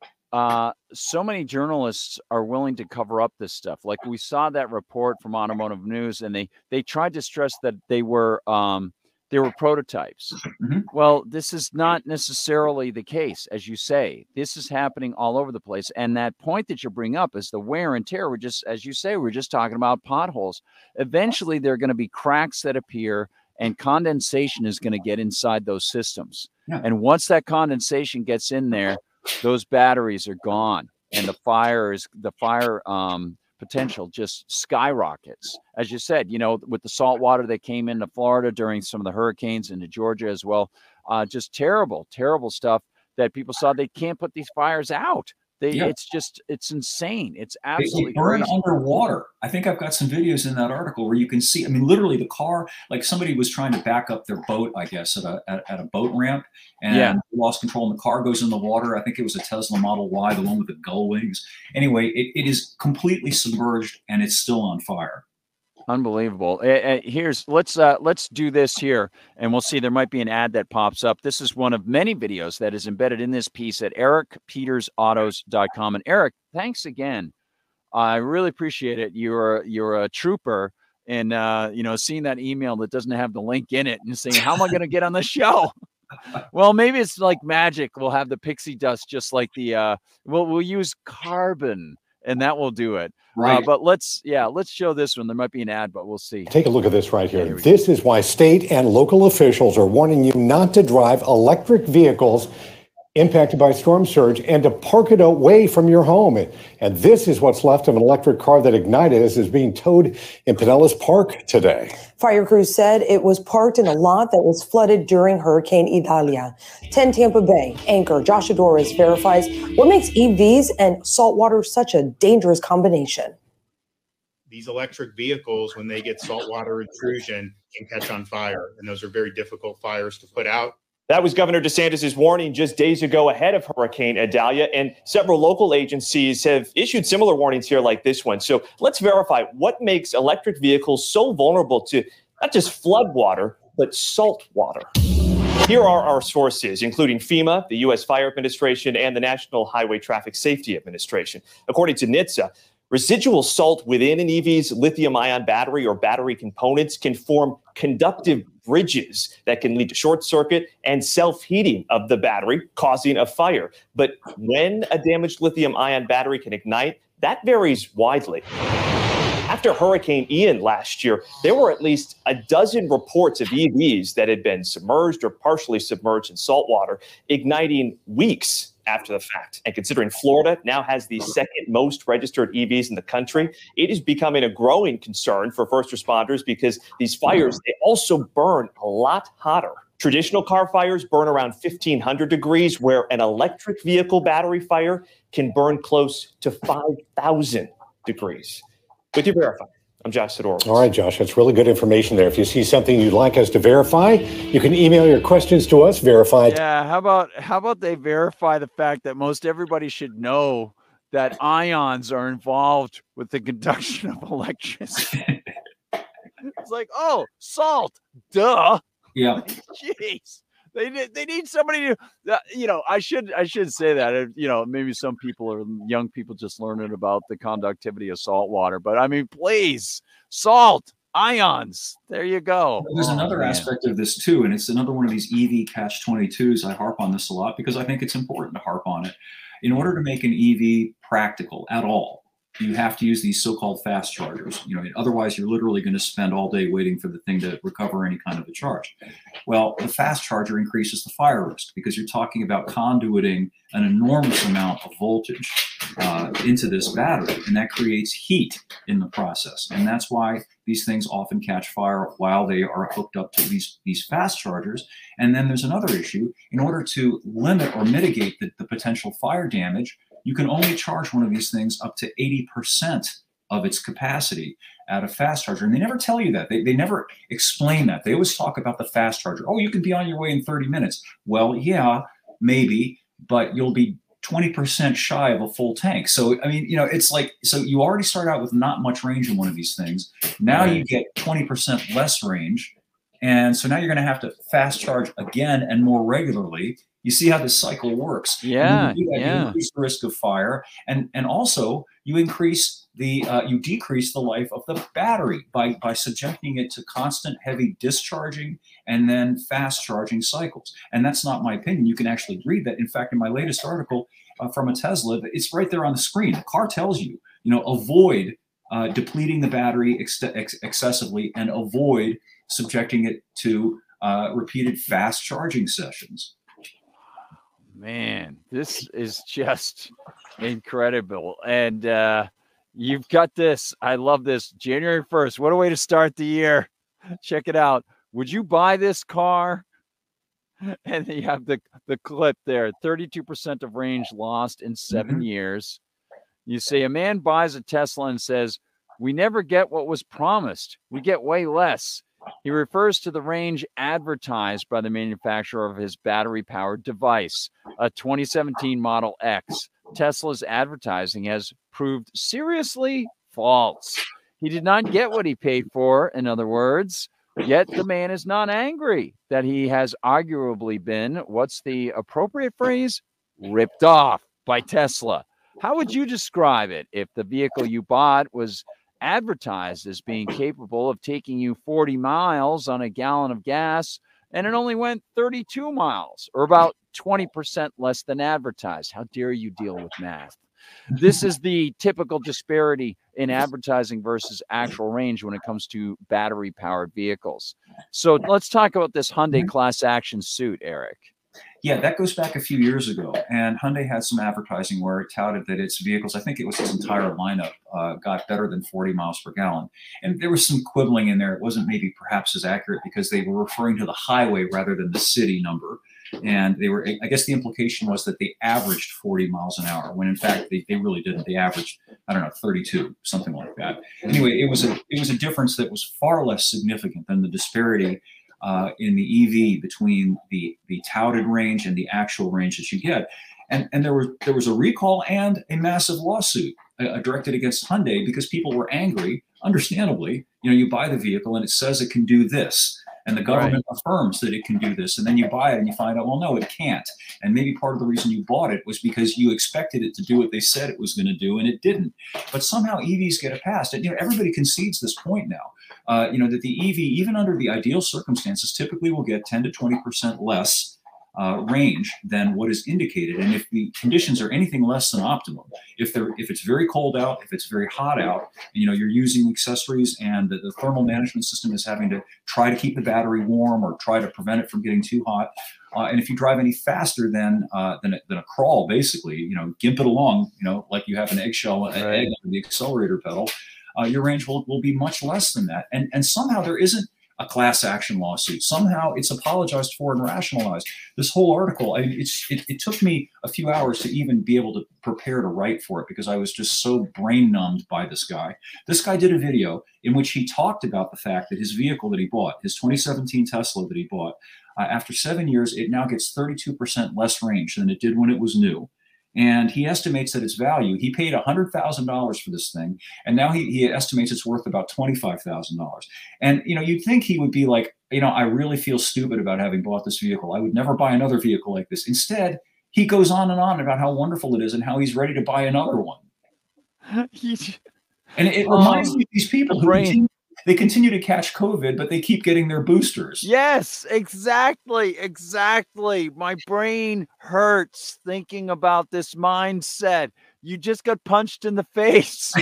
so many journalists are willing to cover up this stuff. Like we saw that report from Automotive News, and they tried to stress that they were prototypes. Mm-hmm. Well, this is not necessarily the case, as you say. This is happening all over the place. And that point that you bring up is the wear and tear. As you say, we're just talking about potholes. Eventually, there are going to be cracks that appear, and condensation is going to get inside those systems. Yeah. And once that condensation gets in there, those batteries are gone, and the fire potential just skyrockets. As you said, you know, with the salt water that came into Florida during some of the hurricanes, into Georgia as well, just terrible stuff that people saw. They can't put these fires out. It's insane. It's absolutely they burn crazy. Underwater. I think I've got some videos in that article where you can see, I mean, literally the car, like somebody was trying to back up their boat, I guess, at a boat ramp, and lost control, and the car goes in the water. I think it was a Tesla Model Y, the one with the gull wings. Anyway, it is completely submerged, and it's still on fire. Unbelievable. Let's do this here, and we'll see. There might be an ad that pops up. This is one of many videos that is embedded in this piece at ericpetersautos.com. And Eric, thanks again. I really appreciate it. You're a trooper, and you know, seeing that email that doesn't have the link in it and saying, how am I going to get on the show? Well, maybe it's like magic. We'll have the pixie dust, just like the we'll use carbon, and that will do it. Right. But let's show this one. There might be an ad, but we'll see. Take a look at this right here. This is why state and local officials are warning you not to drive electric vehicles impacted by storm surge and to park it away from your home. And this is what's left of an electric car that ignited as is being towed in Pinellas Park today. Fire crews said it was parked in a lot that was flooded during Hurricane Idalia. 10 Tampa Bay anchor Josh Adores verifies what makes EVs and saltwater such a dangerous combination. These electric vehicles, when they get saltwater intrusion, can catch on fire. And those are very difficult fires to put out. That was Governor DeSantis' warning just days ago ahead of Hurricane Idalia, and several local agencies have issued similar warnings here like this one. So let's verify what makes electric vehicles so vulnerable to not just flood water, but salt water. Here are our sources, including FEMA, the U.S. Fire Administration, and the National Highway Traffic Safety Administration. According to NHTSA, residual salt within an EV's lithium-ion battery or battery components can form conductive bridges that can lead to short circuit and self-heating of the battery, causing a fire. But when a damaged lithium-ion battery can ignite, that varies widely. After Hurricane Ian last year, there were at least a dozen reports of EVs that had been submerged or partially submerged in salt water, igniting weeks after the fact. And considering Florida now has the second most registered EVs in the country, it is becoming a growing concern for first responders because these fires, they also burn a lot hotter. Traditional car fires burn around 1,500 degrees, where an electric vehicle battery fire can burn close to 5,000 degrees. With you verify, I'm Josh Sidorowicz. All right, Josh, that's really good information there. If you see something you'd like us to verify, you can email your questions to us, verified. Yeah, how about they verify the fact that most everybody should know that ions are involved with the conduction of electricity. It's like, oh, salt, duh. Yeah. Jeez. They need somebody to, I should say that, maybe some people or young people just learning about the conductivity of salt water, but I mean, please, salt, ions, there you go. There's another aspect of this too, and it's another one of these EV catch-22s. I harp on this a lot because I think it's important to harp on it. In order to make an EV practical at all, you have to use these so-called fast chargers. Otherwise you're literally going to spend all day waiting for the thing to recover any kind of a charge. Well, the fast charger increases the fire risk because you're talking about conduiting an enormous amount of voltage into this battery, and that creates heat in the process. And that's why these things often catch fire while they are hooked up to these fast chargers. And then there's another issue. In order to limit or mitigate the potential fire damage, you can only charge one of these things up to 80% of its capacity at a fast charger. And they never tell you that. They never explain that. They always talk about the fast charger. Oh, you can be on your way in 30 minutes. Well, yeah, maybe, but you'll be 20% shy of a full tank. So, I mean, it's like, so you already start out with not much range in one of these things. Now you get 20% less range. And so now you're going to have to fast charge again and more regularly. You see how this cycle works. Yeah, you increase the risk of fire, and also you decrease the life of the battery by subjecting it to constant heavy discharging and then fast charging cycles. And that's not my opinion. You can actually read that. In fact, in my latest article from a Tesla, it's right there on the screen. The car tells you, avoid depleting the battery excessively and avoid subjecting it to repeated fast charging sessions. Man, this is just incredible. And you've got this. I love this. January 1st. What a way to start the year. Check it out. Would you buy this car? And you have the clip there. 32% of range lost in 7 years. You say a man buys a Tesla and says, we never get what was promised. We get way less. He refers to the range advertised by the manufacturer of his battery-powered device, a 2017 Model X. Tesla's advertising has proved seriously false. He did not get what he paid for, in other words, yet the man is not angry that he has arguably been, what's the appropriate phrase? Ripped off by Tesla. How would you describe it if the vehicle you bought was advertised as being capable of taking you 40 miles on a gallon of gas, and it only went 32 miles, or about 20% less than advertised? How dare you deal with math? This is the typical disparity in advertising versus actual range when it comes to battery-powered vehicles. So let's talk about this Hyundai class action suit, Eric. Yeah, that goes back a few years ago, and Hyundai had some advertising where it touted that its vehicles, I think it was its entire lineup, got better than 40 miles per gallon. And there was some quibbling in there. It wasn't maybe perhaps as accurate because they were referring to the highway rather than the city number. And they were, I guess the implication was that they averaged 40 miles an hour, when in fact they really didn't. They averaged, 32, something like that. Anyway, it was a difference that was far less significant than the disparity in the EV between the touted range and the actual range that you get. And there was a recall and a massive lawsuit directed against Hyundai because people were angry, understandably. You buy the vehicle and it says it can do this. And the government affirms that it can do this. And then you buy it and you find out, well, no, it can't. And maybe part of the reason you bought it was because you expected it to do what they said it was going to do, and it didn't. But somehow EVs get a pass. And everybody concedes this point now, that the EV, even under the ideal circumstances, typically will get 10 to 20% less range than what is indicated. And if the conditions are anything less than optimum, if it's very cold out, if it's very hot out, you're using accessories and the thermal management system is having to try to keep the battery warm or try to prevent it from getting too hot. And if you drive any faster than a crawl, basically, gimp it along, like you have an egg under the accelerator pedal, your range will be much less than that. And somehow there isn't a class action lawsuit. Somehow it's apologized for and rationalized. This whole article, it took me a few hours to even be able to prepare to write for it because I was just so brain numbed by this guy. This guy did a video in which he talked about the fact that his vehicle that he bought, his 2017 Tesla that he bought, after 7 years, it now gets 32% less range than it did when it was new. And he estimates that its value, he paid $100,000 for this thing, and now he estimates it's worth about $25,000. And, you'd think he would be like, I really feel stupid about having bought this vehicle. I would never buy another vehicle like this. Instead, he goes on and on about how wonderful it is and how he's ready to buy another one. And it reminds me of these people who continue to catch COVID, but they keep getting their boosters. Yes, exactly. My brain hurts thinking about this mindset. You just got punched in the face.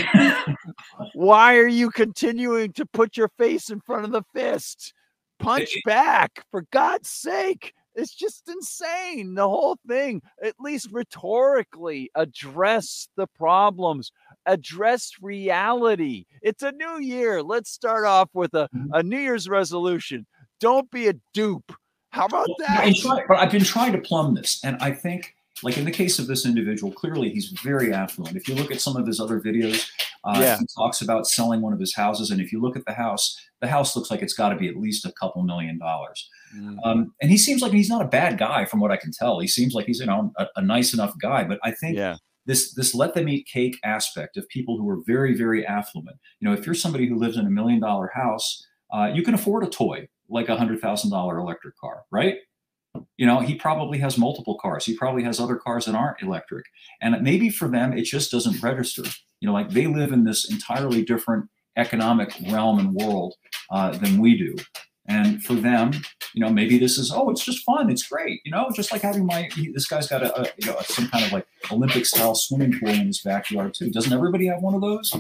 Why are you continuing to put your face in front of the fist? Punch back, for God's sake. It's just insane. The whole thing, at least rhetorically, address the problems, address reality. It's a new year. Let's start off with a New Year's resolution. Don't be a dupe. How about that? But I've been trying to plumb this. And I think, like in the case of this individual, clearly he's very affluent. If you look at some of his other videos, he talks about selling one of his houses. And if you look at the house looks like it's got to be at least a couple $1 million. And he seems like he's not a bad guy from what I can tell. He seems like he's a nice enough guy. But I think this let them eat cake aspect of people who are very, very affluent. If you're somebody who lives in $1 million house, you can afford a toy like a $100,000 electric car, right? He probably has multiple cars. He probably has other cars that aren't electric. And maybe for them, it just doesn't register. Like they live in this entirely different economic realm and world than we do. And for them, maybe this is, it's just fun. It's great. Just like having this guy's got some kind of like Olympic style swimming pool in his backyard too. Doesn't everybody have one of those?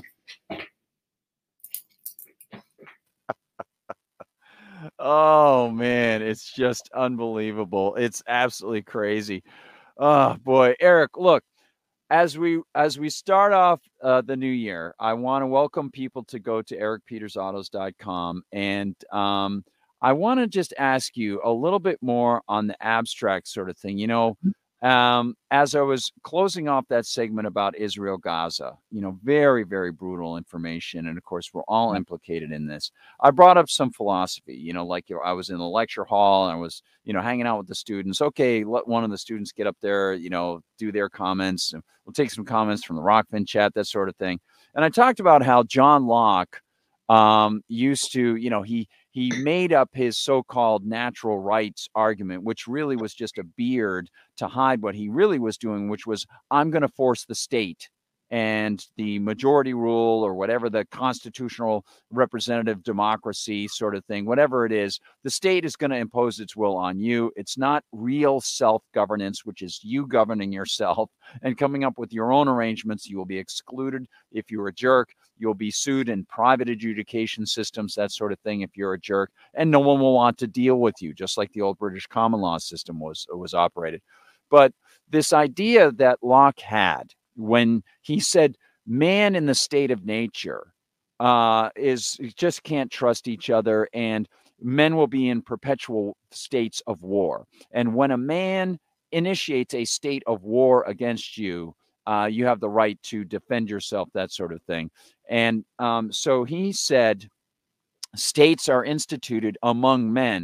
Oh man, it's just unbelievable. It's absolutely crazy. Oh boy, Eric, look, as we start off the new year, I want to welcome people to go to ericpetersautos.com, and I want to just ask you a little bit more on the abstract sort of thing. As I was closing off that segment about Israel, Gaza, very, very brutal information. And of course, we're all implicated in this. I brought up some philosophy, I was in the lecture hall and I was, hanging out with the students. Okay, let one of the students get up there, do their comments. And we'll take some comments from the Rockfin chat, that sort of thing. And I talked about how John Locke used to, he made up his so-called natural rights argument, which really was just a beard to hide what he really was doing, which was, I'm going to force the state and the majority rule or whatever the constitutional representative democracy sort of thing, whatever it is, the state is going to impose its will on you. It's not real self-governance, which is you governing yourself and coming up with your own arrangements. You will be excluded if you're a jerk. You'll be sued in private adjudication systems, that sort of thing, if you're a jerk, and no one will want to deal with you, just like the old British common law system was operated. But this idea that Locke had when he said man in the state of nature just can't trust each other, and men will be in perpetual states of war. And when a man initiates a state of war against you, you have the right to defend yourself, that sort of thing. And so he said, states are instituted among men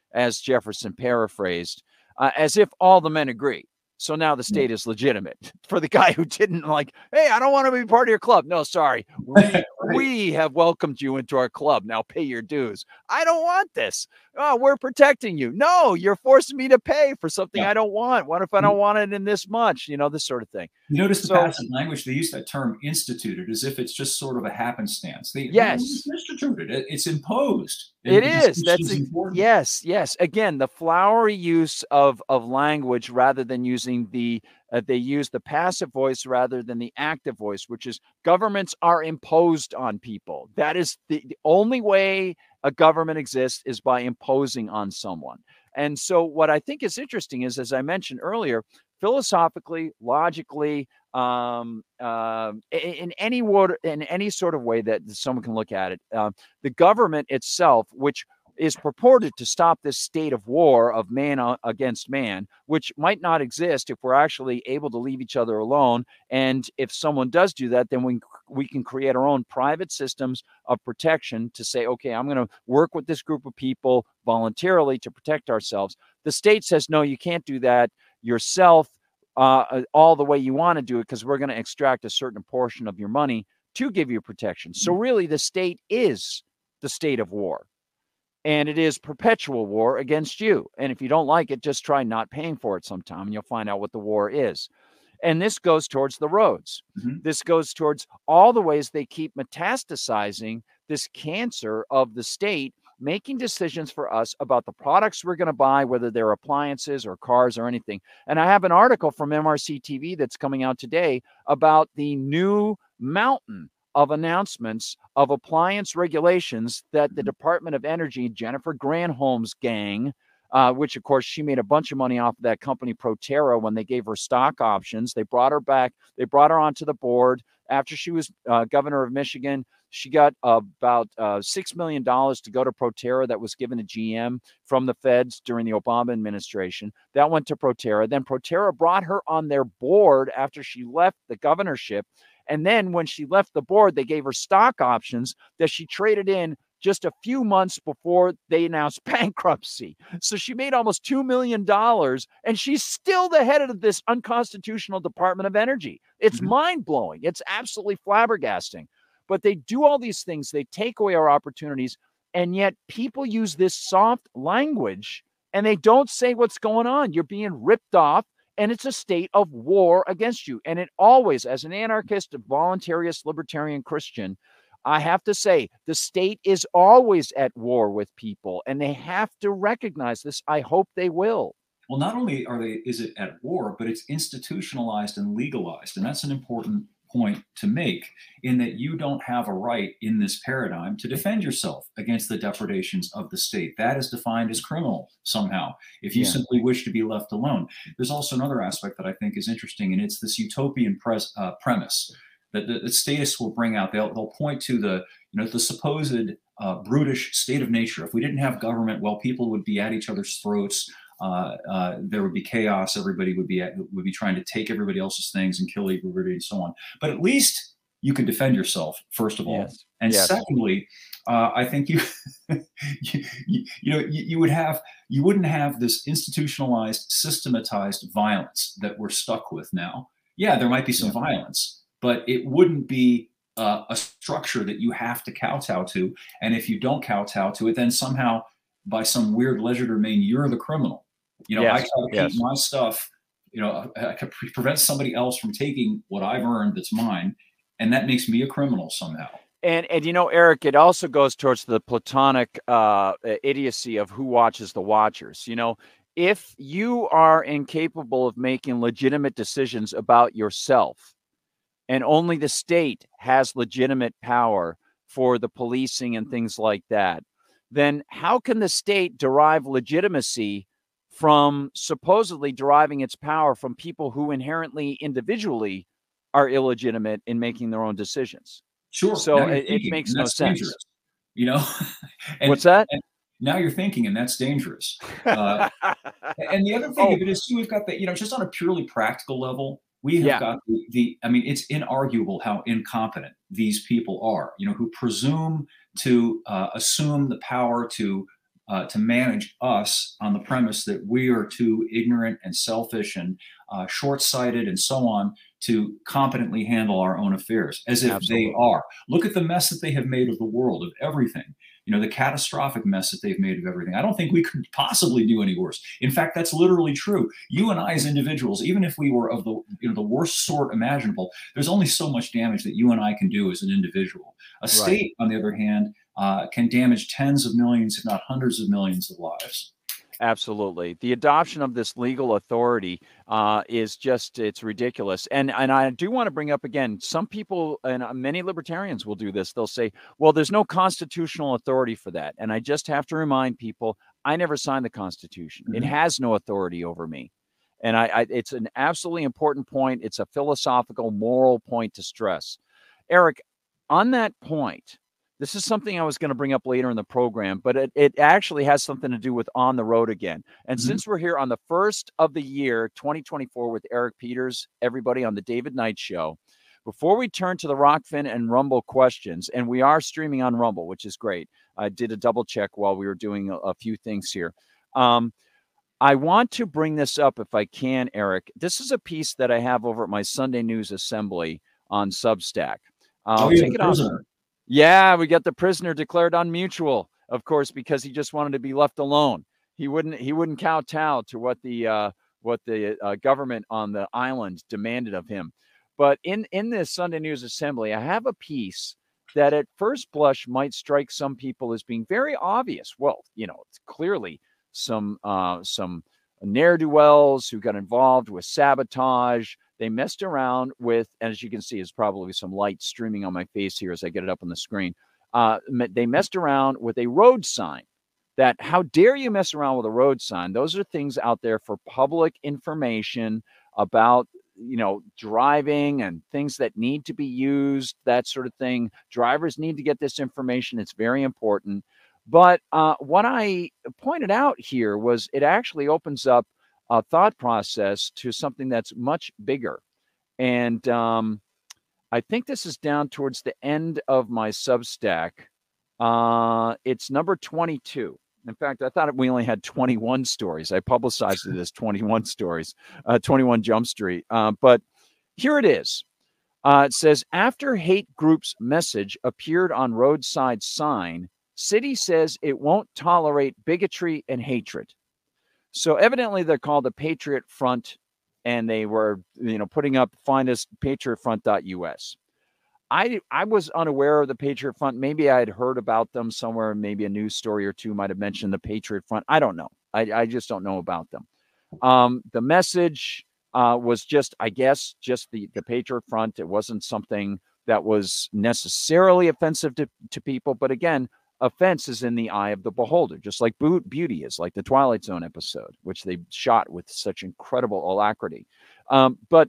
as Jefferson paraphrased, as if all the men agree. So now the state is legitimate for the guy who didn't like, hey, I don't want to be part of your club. No, sorry. We have welcomed you into our club. Now pay your dues. I don't want this. Oh, we're protecting you. No, you're forcing me to pay for something I don't want. What if I don't want it in this much? You know, this sort of thing. You notice the passive language, they use that term instituted as if it's just sort of a happenstance. Yes. Instituted. It's imposed. It is. That's yes, yes. Again, the flowery use of language rather than using the they use the passive voice rather than the active voice, which is governments are imposed on people. That is the only way a government exists, is by imposing on someone. And so what I think is interesting is, as I mentioned earlier, philosophically, logically, in any sort of way that someone can look at it, the government itself, which is purported to stop this state of war of man against man, which might not exist if we're actually able to leave each other alone. And if someone does do that, then we can create our own private systems of protection to say, okay, I'm going to work with this group of people voluntarily to protect ourselves. The state says, no, you can't do that yourself all the way you want to do it, because we're going to extract a certain portion of your money to give you protection. So really, the state is the state of war. And it is perpetual war against you. And if you don't like it, just try not paying for it sometime, and you'll find out what the war is. And this goes towards the roads. This goes towards all the ways they keep metastasizing this cancer of the state, making decisions for us about the products we're going to buy, whether they're appliances or cars or anything. And I have an article from MRC TV that's coming out today about the new mountain of announcements of appliance regulations that the Department of Energy, Jennifer Granholm's gang, which of course she made a bunch of money off of that company Proterra when they gave her stock options. They brought her back. They brought her onto the board after she was governor of Michigan. She got about $6 million to go to Proterra that was given to GM from the feds during the Obama administration. That went to Proterra. Then Proterra brought her on their board after she left the governorship. And then when she left the board, they gave her stock options that she traded in just a few months before they announced bankruptcy. So she made almost $2 million, and she's still the head of this unconstitutional Department of Energy. It's mind-blowing. It's absolutely flabbergasting. But they do all these things. They take away our opportunities, and yet people use this soft language, and they don't say what's going on. You're being ripped off. And it's a state of war against you. And it always, as an anarchist, a voluntarist, libertarian Christian, I have to say, the state is always at war with people, and they have to recognize this. I hope they will. Well, not only is it at war, but it's institutionalized and legalized. And that's an important point to make, in that you don't have a right in this paradigm to defend yourself against the depredations of the state. That is defined as criminal somehow, if you simply wish to be left alone. There's also another aspect that I think is interesting, and it's this utopian premise that the statists will bring out. They'll point to the supposed brutish state of nature. If we didn't have government, well, people would be at each other's throats. There would be chaos. Everybody would be trying to take everybody else's things and kill everybody and so on. But at least you can defend yourself, first of all. And secondly, I think you wouldn't have this institutionalized, systematized violence that we're stuck with now. Yeah, there might be some violence, but it wouldn't be a structure that you have to kowtow to. And if you don't kowtow to it, then somehow by some weird legerdemain, you're the criminal. I try to keep my stuff, I can prevent somebody else from taking what I've earned that's mine. And that makes me a criminal somehow. And Eric, it also goes towards the Platonic idiocy of who watches the watchers. If you are incapable of making legitimate decisions about yourself, and only the state has legitimate power for the policing and things like that, then how can the state derive legitimacy from supposedly deriving its power from people who inherently, individually, are illegitimate in making their own decisions? Sure. So it makes no sense. What's that? Now you're thinking, and that's dangerous. And the other thing of it is, too, we've got that, just on a purely practical level, we have got it's inarguable how incompetent these people are, who presume to assume the power to to manage us on the premise that we are too ignorant and selfish and short-sighted and so on to competently handle our own affairs, as if Absolutely. they are. Look at the mess that they have made of the world, of everything. You know, the catastrophic mess that they've made of everything. I don't think we could possibly do any worse. In fact, that's literally true. You and I as individuals, even if we were of the, you know, the worst sort imaginable, there's only so much damage that you and I can do as an individual. A state, on the other hand, can damage tens of millions, if not hundreds of millions of lives. Absolutely. The adoption of this legal authority is just, it's ridiculous. And I do want to bring up again, some people and many libertarians will do this. They'll say, well, there's no constitutional authority for that. And I just have to remind people, I never signed the Constitution. It has no authority over me. And it's an absolutely important point. It's a philosophical, moral point to stress. Eric, on that point, this is something I was going to bring up later in the program, but it actually has something to do with On the Road Again. And since we're here on the first of the year, 2024, with Eric Peters, everybody on the David Knight Show, before we turn to the Rockfin and Rumble questions, and we are streaming on Rumble, which is great. I did a double check while we were doing a few things here. I want to bring this up if I can, Eric. This is a piece that I have over at my Sunday News Assembly on Substack. Take it off. Yeah, we got the prisoner declared unmutual, of course, because he just wanted to be left alone. He wouldn't kowtow to what the government on the island demanded of him. But in this Sunday News Assembly, I have a piece that at first blush might strike some people as being very obvious. Well, you know, it's clearly some ne'er-do-wells who got involved with sabotage. They messed around with, and as you can see, there's probably some light streaming on my face here as I get it up on the screen. They messed around with a road sign. That, how dare you mess around with a road sign? Those are things out there for public information about, you know, driving and things that need to be used, that sort of thing. Drivers need to get this information. It's very important. But what I pointed out here was it actually opens up a thought process to something that's much bigger. And I think this is down towards the end of my Substack. It's number 22. In fact, I thought we only had 21 stories. I publicized it as 21 stories, 21 Jump Street. But here it is. It says, after hate group's message appeared on roadside sign, city says it won't tolerate bigotry and hatred. So evidently they're called the Patriot Front, and they were, you know, putting up find us patriotfront.us. I was unaware of the Patriot Front. Maybe I had heard about them somewhere. Maybe a news story or two might have mentioned the Patriot Front. I don't know. I just don't know about them. The message was just, I guess, just the Patriot Front. It wasn't something that was necessarily offensive to people. But again, offense is in the eye of the beholder, just like beauty is, like the Twilight Zone episode, which they shot with such incredible alacrity. But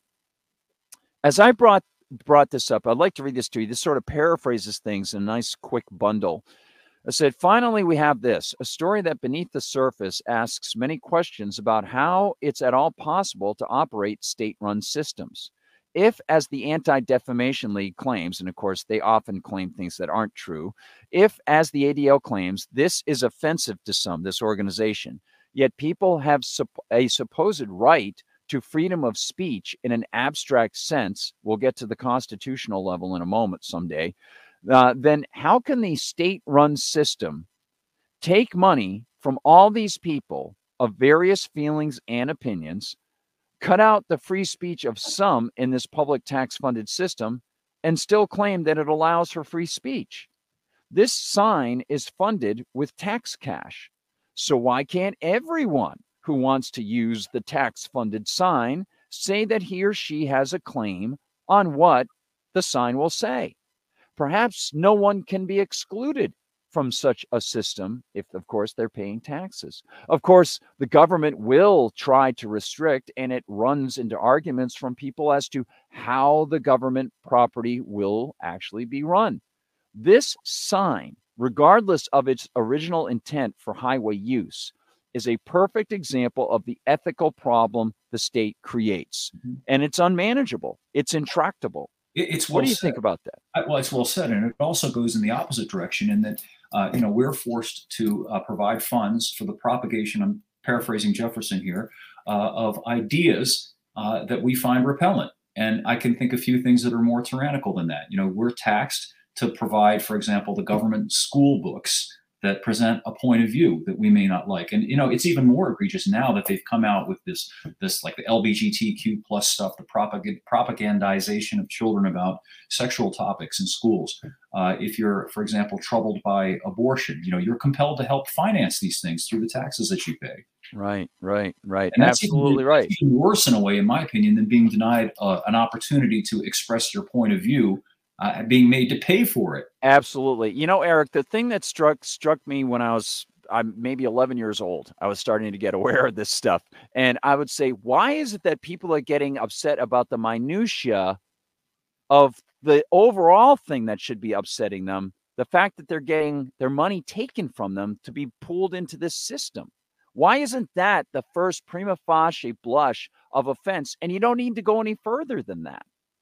as I brought this up, I'd like to read this to you. This sort of paraphrases things in a nice quick bundle. I said, finally, we have this, a story that beneath the surface asks many questions about how it's at all possible to operate state-run systems. If, as the Anti-Defamation League claims, and of course they often claim things that aren't true, if, as the ADL claims, this is offensive to some, this organization, yet people have a supposed right to freedom of speech in an abstract sense, we'll get to the constitutional level in a moment someday, then how can the state-run system take money from all these people of various feelings and opinions, cut out the free speech of some in this public tax-funded system, and still claim that it allows for free speech? This sign is funded with tax cash. So why can't everyone who wants to use the tax-funded sign say that he or she has a claim on what the sign will say? Perhaps no one can be excluded from such a system if, of course, they're paying taxes. Of course, the government will try to restrict, and it runs into arguments from people as to how the government property will actually be run. This sign, regardless of its original intent for highway use, is a perfect example of the ethical problem the state creates. And it's unmanageable. It's intractable. It's What well do you said. think about that? Well, it's well said, and it also goes in the opposite direction in that we're forced to provide funds for the propagation. I'm paraphrasing Jefferson here, of ideas that we find repellent. And I can think a few things that are more tyrannical than that. We're taxed to provide, for example, the government school books that present a point of view that we may not like. And it's even more egregious now that they've come out with this like the LGBTQ plus stuff, the propagandization of children about sexual topics in schools. If you're, for example, troubled by abortion, you're compelled to help finance these things through the taxes that you pay. Right. And that's Absolutely right. That's even worse in a way, in my opinion, than being denied an opportunity to express your point of view, being made to pay for it. Absolutely. Eric, the thing that struck me when I'm maybe 11 years old, I was starting to get aware of this stuff. And I would say, why is it that people are getting upset about the minutia of the overall thing that should be upsetting them? The fact that they're getting their money taken from them to be pulled into this system. Why isn't that the first prima facie blush of offense? And you don't need to go any further than that.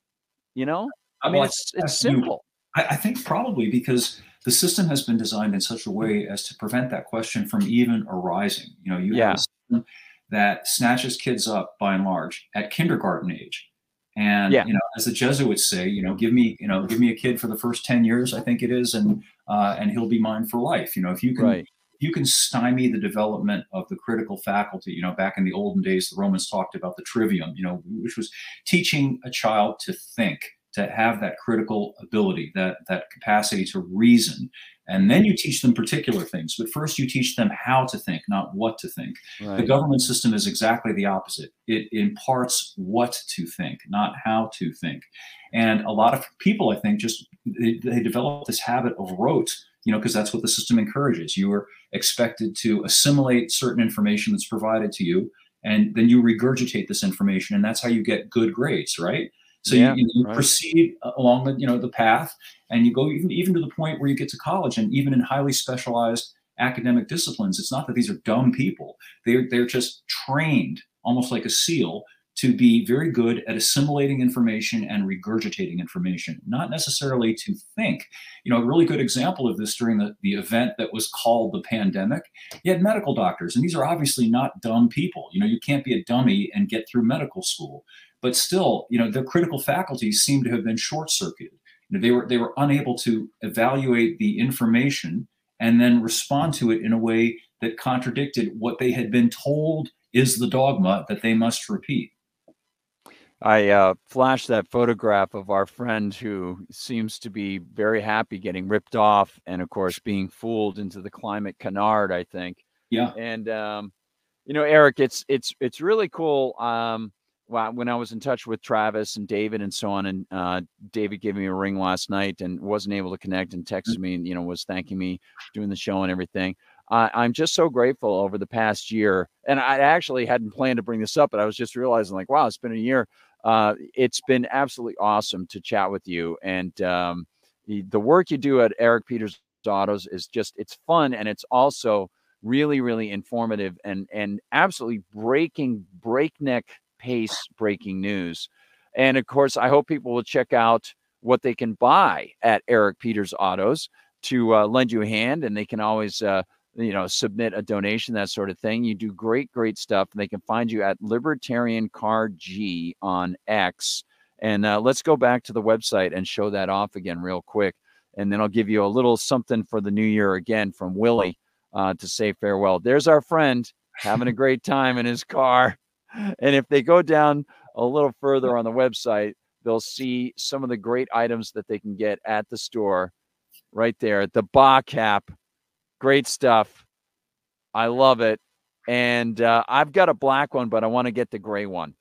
I mean, it's simple. I think probably because the system has been designed in such a way as to prevent that question from even arising. You have a system that snatches kids up by and large at kindergarten age. And, as the Jesuits say, give me a kid for the first 10 years, I think it is, and he'll be mine for life. If you can stymie the development of the critical faculty, back in the olden days, the Romans talked about the trivium, which was teaching a child to think, to have that critical ability, that capacity to reason. And then you teach them particular things. But first you teach them how to think, not what to think. Right. The government system is exactly the opposite. It imparts what to think, not how to think. And a lot of people, I think, they develop this habit of rote, because that's what the system encourages. You are expected to assimilate certain information that's provided to you, and then you regurgitate this information, and that's how you get good grades, right? So you proceed along the path, and you go even to the point where you get to college, and even in highly specialized academic disciplines, it's not that these are dumb people. They're just trained, almost like a SEAL, to be very good at assimilating information and regurgitating information, not necessarily to think. A really good example of this during the event that was called the pandemic, you had medical doctors, and these are obviously not dumb people. You can't be a dummy and get through medical school. But still, their critical faculties seem to have been short-circuited. They were unable to evaluate the information and then respond to it in a way that contradicted what they had been told is the dogma that they must repeat. I flashed that photograph of our friend who seems to be very happy getting ripped off and, of course, being fooled into the climate canard, I think. Yeah. And, Eric, it's really cool. When I was in touch with Travis and David and so on, and David gave me a ring last night and wasn't able to connect and texted me and, was thanking me for doing the show and everything. I'm just so grateful over the past year. And I actually hadn't planned to bring this up, but I was just realizing wow, it's been a year. It's been absolutely awesome to chat with you. And the work you do at Eric Peters Autos is it's fun. And it's also really, really informative and absolutely breakneck pace breaking news. And of course, I hope people will check out what they can buy at Eric Peters Autos to lend you a hand, and they can always submit a donation, that sort of thing. You do great stuff. They can find you at Libertarian Car G on X. And let's go back to the website and show that off again real quick, and then I'll give you a little something for the new year again from Willie to say farewell. There's our friend having a great time in his car. And if they go down a little further on the website, they'll see some of the great items that they can get at the store right there. The Ba cap, great stuff. I love it. And I've got a black one, but I want to get the gray one.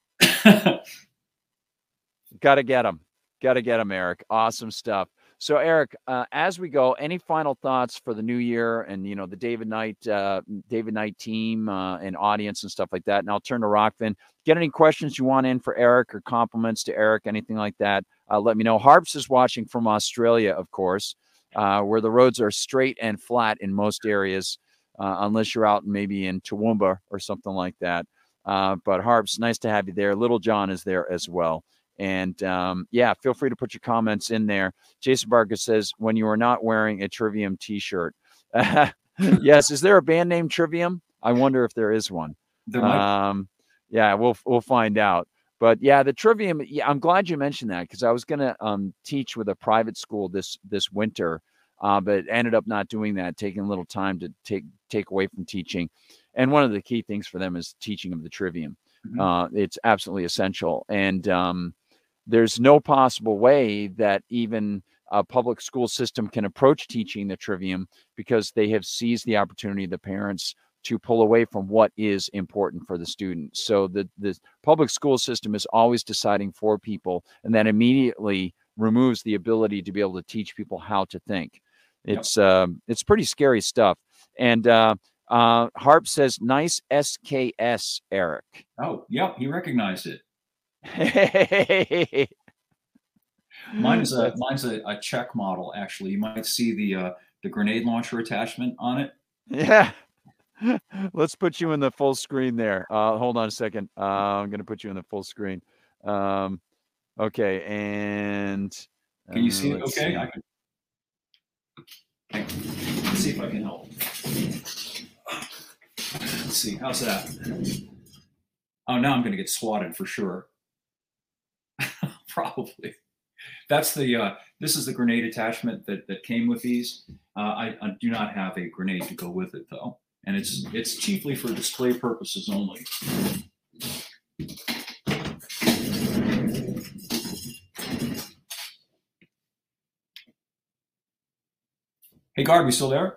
Got to get them. Eric. Awesome stuff. So, Eric, as we go, any final thoughts for the new year and, the David Knight team and audience and stuff like that? And I'll turn to Rockfin. Get any questions you want in for Eric or compliments to Eric, anything like that, let me know. Harps is watching from Australia, of course, where the roads are straight and flat in most areas, unless you're out maybe in Toowoomba or something like that. But Harps, nice to have you there. Little John is there as well. And yeah, feel free to put your comments in there. Jason Barker says, when you are not wearing a Trivium t-shirt. Yes. Is there a band named Trivium? I wonder if there is one. There might. Yeah, we'll find out. But yeah, the Trivium, yeah, I'm glad you mentioned that, because I was going to teach with a private school this winter, but ended up not doing that, taking a little time to take away from teaching. And one of the key things for them is teaching of the Trivium. Mm-hmm. It's absolutely essential. And there's no possible way that even a public school system can approach teaching the Trivium, because they have seized the opportunity, the parents, to pull away from what is important for the student. So the public school system is always deciding for people, and that immediately removes the ability to be able to teach people how to think. It's pretty scary stuff. And Harp says, nice SKS, Eric. Oh, yep, he recognized it. Mine's a Czech model, actually. You might see the grenade launcher attachment on it. Yeah. Let's put you in the full screen there. Hold on a second. I'm going to put you in the full screen. Okay, and can you see it? Okay, let's see if I can help. Let's see, how's that? Oh, now I'm going to get swatted for sure. Probably. That's the this is the grenade attachment that came with these. I do not have a grenade to go with it, though, and it's chiefly for display purposes only. Hey, Garb, you still there?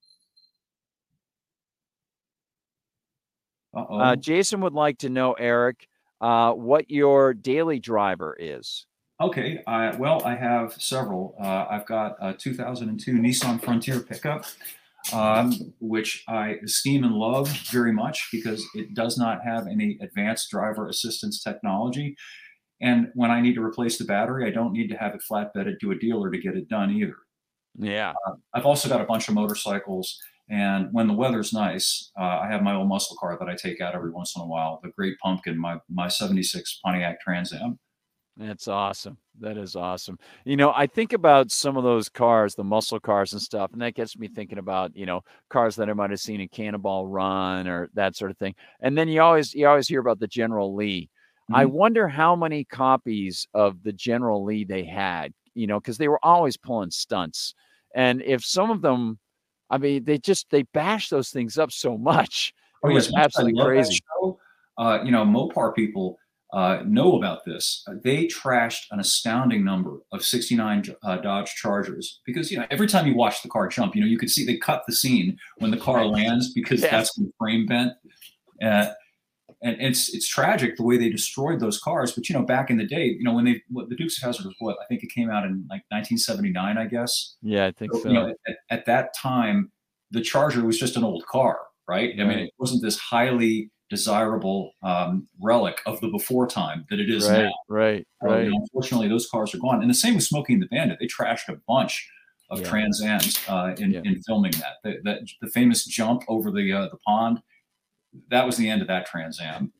Jason would like to know, Eric, what your daily driver is. Okay, well, I have several. I've got a 2002 Nissan Frontier pickup, which I esteem and love very much because it does not have any advanced driver assistance technology. And when I need to replace the battery, I don't need to have it flatbedded to a dealer to get it done either. Yeah. I've also got a bunch of motorcycles. And when the weather's nice, I have my old muscle car that I take out every once in a while, the Great Pumpkin, my 76 Pontiac Trans Am. That's awesome. That is awesome. You know, I think about some of those cars, the muscle cars and stuff, and that gets me thinking about, you know, cars that I might have seen in Cannonball Run or that sort of thing. And then you always hear about the General Lee. Mm-hmm. I wonder how many copies of the General Lee they had, you know, because they were always pulling stunts. And if some of them, I mean, they bash those things up so much. It was absolutely crazy. You know, Mopar people know about this. They trashed an astounding number of 69 Dodge Chargers because, you know, every time you watch the car jump, you know, you could see they cut the scene when the car lands because that's when the frame bent. And it's tragic the way they destroyed those cars. But, you know, back in the day, you know, when the Dukes of Hazzard was I think it came out in like 1979, I guess. Yeah, I think so. You know, at that time, the Charger was just an old car, right? I mean, it wasn't this highly desirable relic of the before time that it is now. Right. You know, unfortunately, those cars are gone. And the same with Smokey and the Bandit. They trashed a bunch of Trans Ams in filming that. The famous jump over the pond. That was the end of that Trans Am.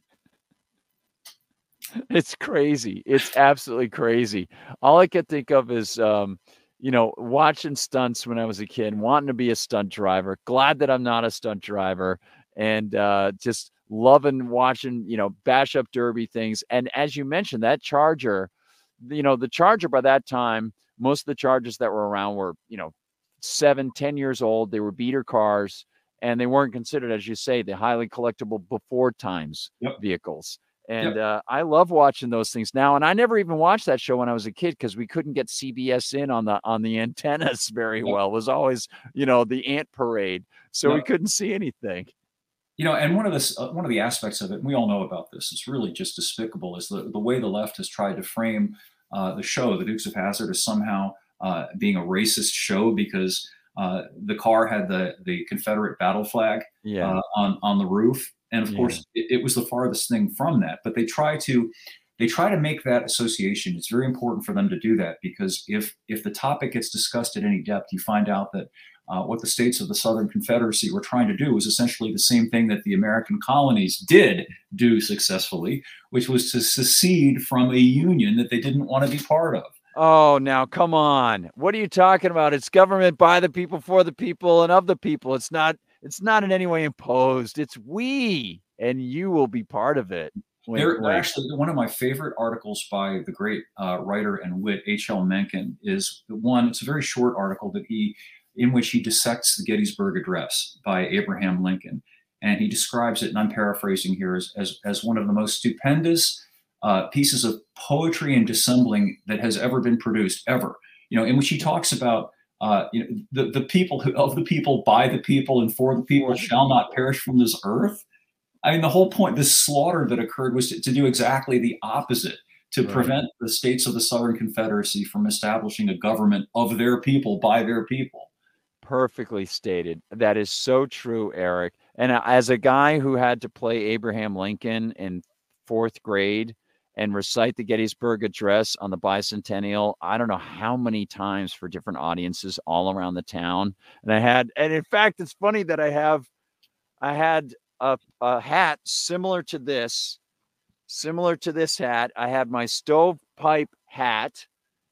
It's crazy. It's absolutely crazy. All I could think of is, you know, watching stunts when I was a kid, wanting to be a stunt driver. Glad that I'm not a stunt driver, and just loving watching, you know, bash up derby things. And as you mentioned, that Charger, you know, the Charger by that time, most of the Chargers that were around were, you know, 7-10 years old. They were beater cars. And they weren't considered, as you say, the highly collectible before times vehicles. And I love watching those things now. And I never even watched that show when I was a kid because we couldn't get CBS in on the antennas very well. It was always, you know, the ant parade, so we couldn't see anything. You know, and one of the aspects of it, and we all know about this, it's really just despicable, is the way the left has tried to frame the show, the Dukes of Hazzard, as somehow being a racist show because the car had the Confederate battle flag on the roof. And of course, it was the farthest thing from that. But they try to make that association. It's very important for them to do that because if the topic gets discussed at any depth, you find out that what the states of the Southern Confederacy were trying to do was essentially the same thing that the American colonies did do successfully, which was to secede from a union that they didn't want to be part of. Oh, now come on. What are you talking about? It's government by the people, for the people, and of the people. It's not in any way imposed. It's we, and you will be part of it. They're actually, one of my favorite articles by the great writer and wit H.L. Mencken is the one. It's a very short article in which he dissects the Gettysburg Address by Abraham Lincoln, and he describes it, and I'm paraphrasing here, as one of the most stupendous pieces of poetry and dissembling that has ever been produced, ever. In which he talks about the people of the people, by the people, and for the people shall not perish from this earth. I mean, the whole point, this slaughter that occurred was to do exactly the opposite, to prevent the states of the Southern Confederacy from establishing a government of their people, by their people. Perfectly stated. That is so true, Eric. And as a guy who had to play Abraham Lincoln in 4th grade and recite the Gettysburg Address on the bicentennial, I don't know how many times for different audiences all around the town. And in fact, it's funny that I had a hat similar to this hat. I had my stovepipe hat,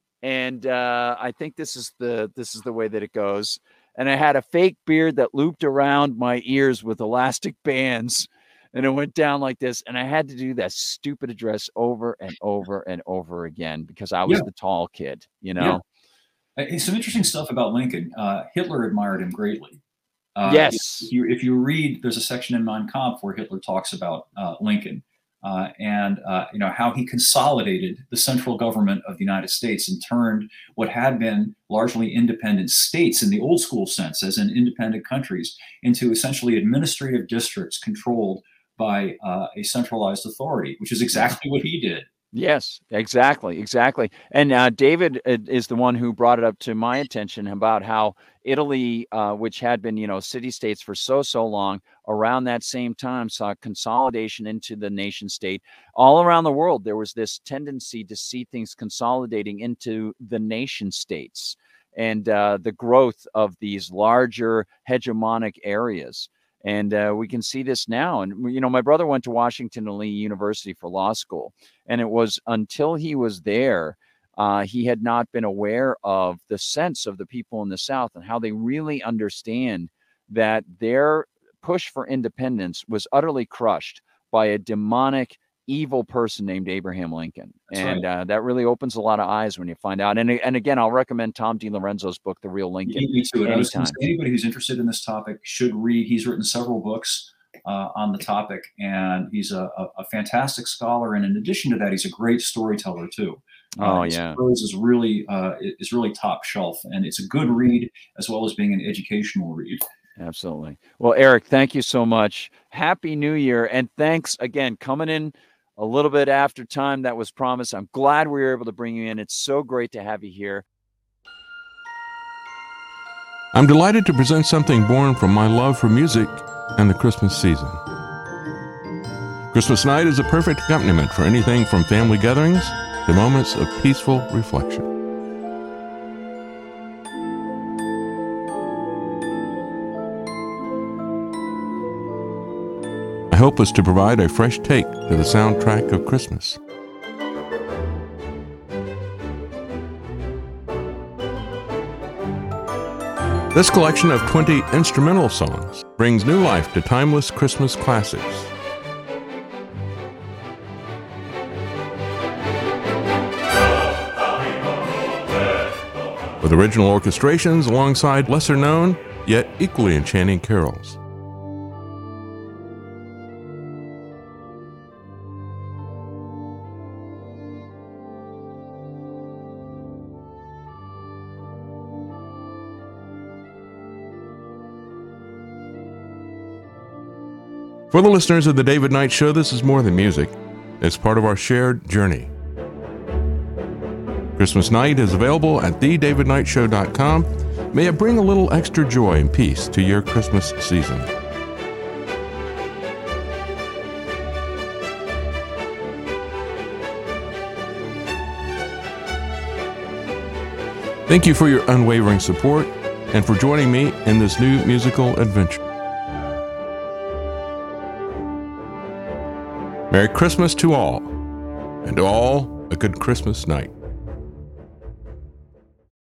and I think this is the way that it goes. And I had a fake beard that looped around my ears with elastic bands, and it went down like this. And I had to do that stupid address over and over and over again because I was the tall kid, Yeah. Some interesting stuff about Lincoln. Hitler admired him greatly. Yes. If you read, there's a section in Mein Kampf where Hitler talks about Lincoln and how he consolidated the central government of the United States and turned what had been largely independent states in the old school sense, as in independent countries, into essentially administrative districts controlled by a centralized authority, which is exactly what he did. Yes, exactly. And David is the one who brought it up to my attention about how Italy, which had been, city-states for so long, around that same time saw consolidation into the nation state. All around the world, there was this tendency to see things consolidating into the nation states and the growth of these larger hegemonic areas. And we can see this now. And, my brother went to Washington and Lee University for law school. And it was until he was there, he had not been aware of the sense of the people in the South and how they really understand that their push for independence was utterly crushed by a demonic, evil person named Abraham Lincoln. That's right. That really opens a lot of eyes when you find out. And again, I'll recommend Tom DiLorenzo's book, The Real Lincoln. Me too. And I was going to say, anybody who's interested in this topic should read. He's written several books on the topic, and he's a fantastic scholar. And in addition to that, he's a great storyteller too. His prose is really top shelf, and it's a good read as well as being an educational read. Absolutely. Well, Eric, thank you so much. Happy New Year, and thanks again coming in a little bit after time that was promised. I'm glad we were able to bring you in. It's so great to have you here. I'm delighted to present something born from my love for music and the Christmas season. Christmas night is a perfect accompaniment for anything from family gatherings to moments of peaceful reflection. My hope was to provide a fresh take to the soundtrack of Christmas. This collection of 20 instrumental songs brings new life to timeless Christmas classics. With original orchestrations alongside lesser-known, yet equally enchanting carols. For the listeners of The David Knight Show, this is more than music. It's part of our shared journey. Christmas night is available at thedavidknightshow.com. May it bring a little extra joy and peace to your Christmas season. Thank you for your unwavering support. and for joining me in this new musical adventure. Merry Christmas to all, and to all a good Christmas night.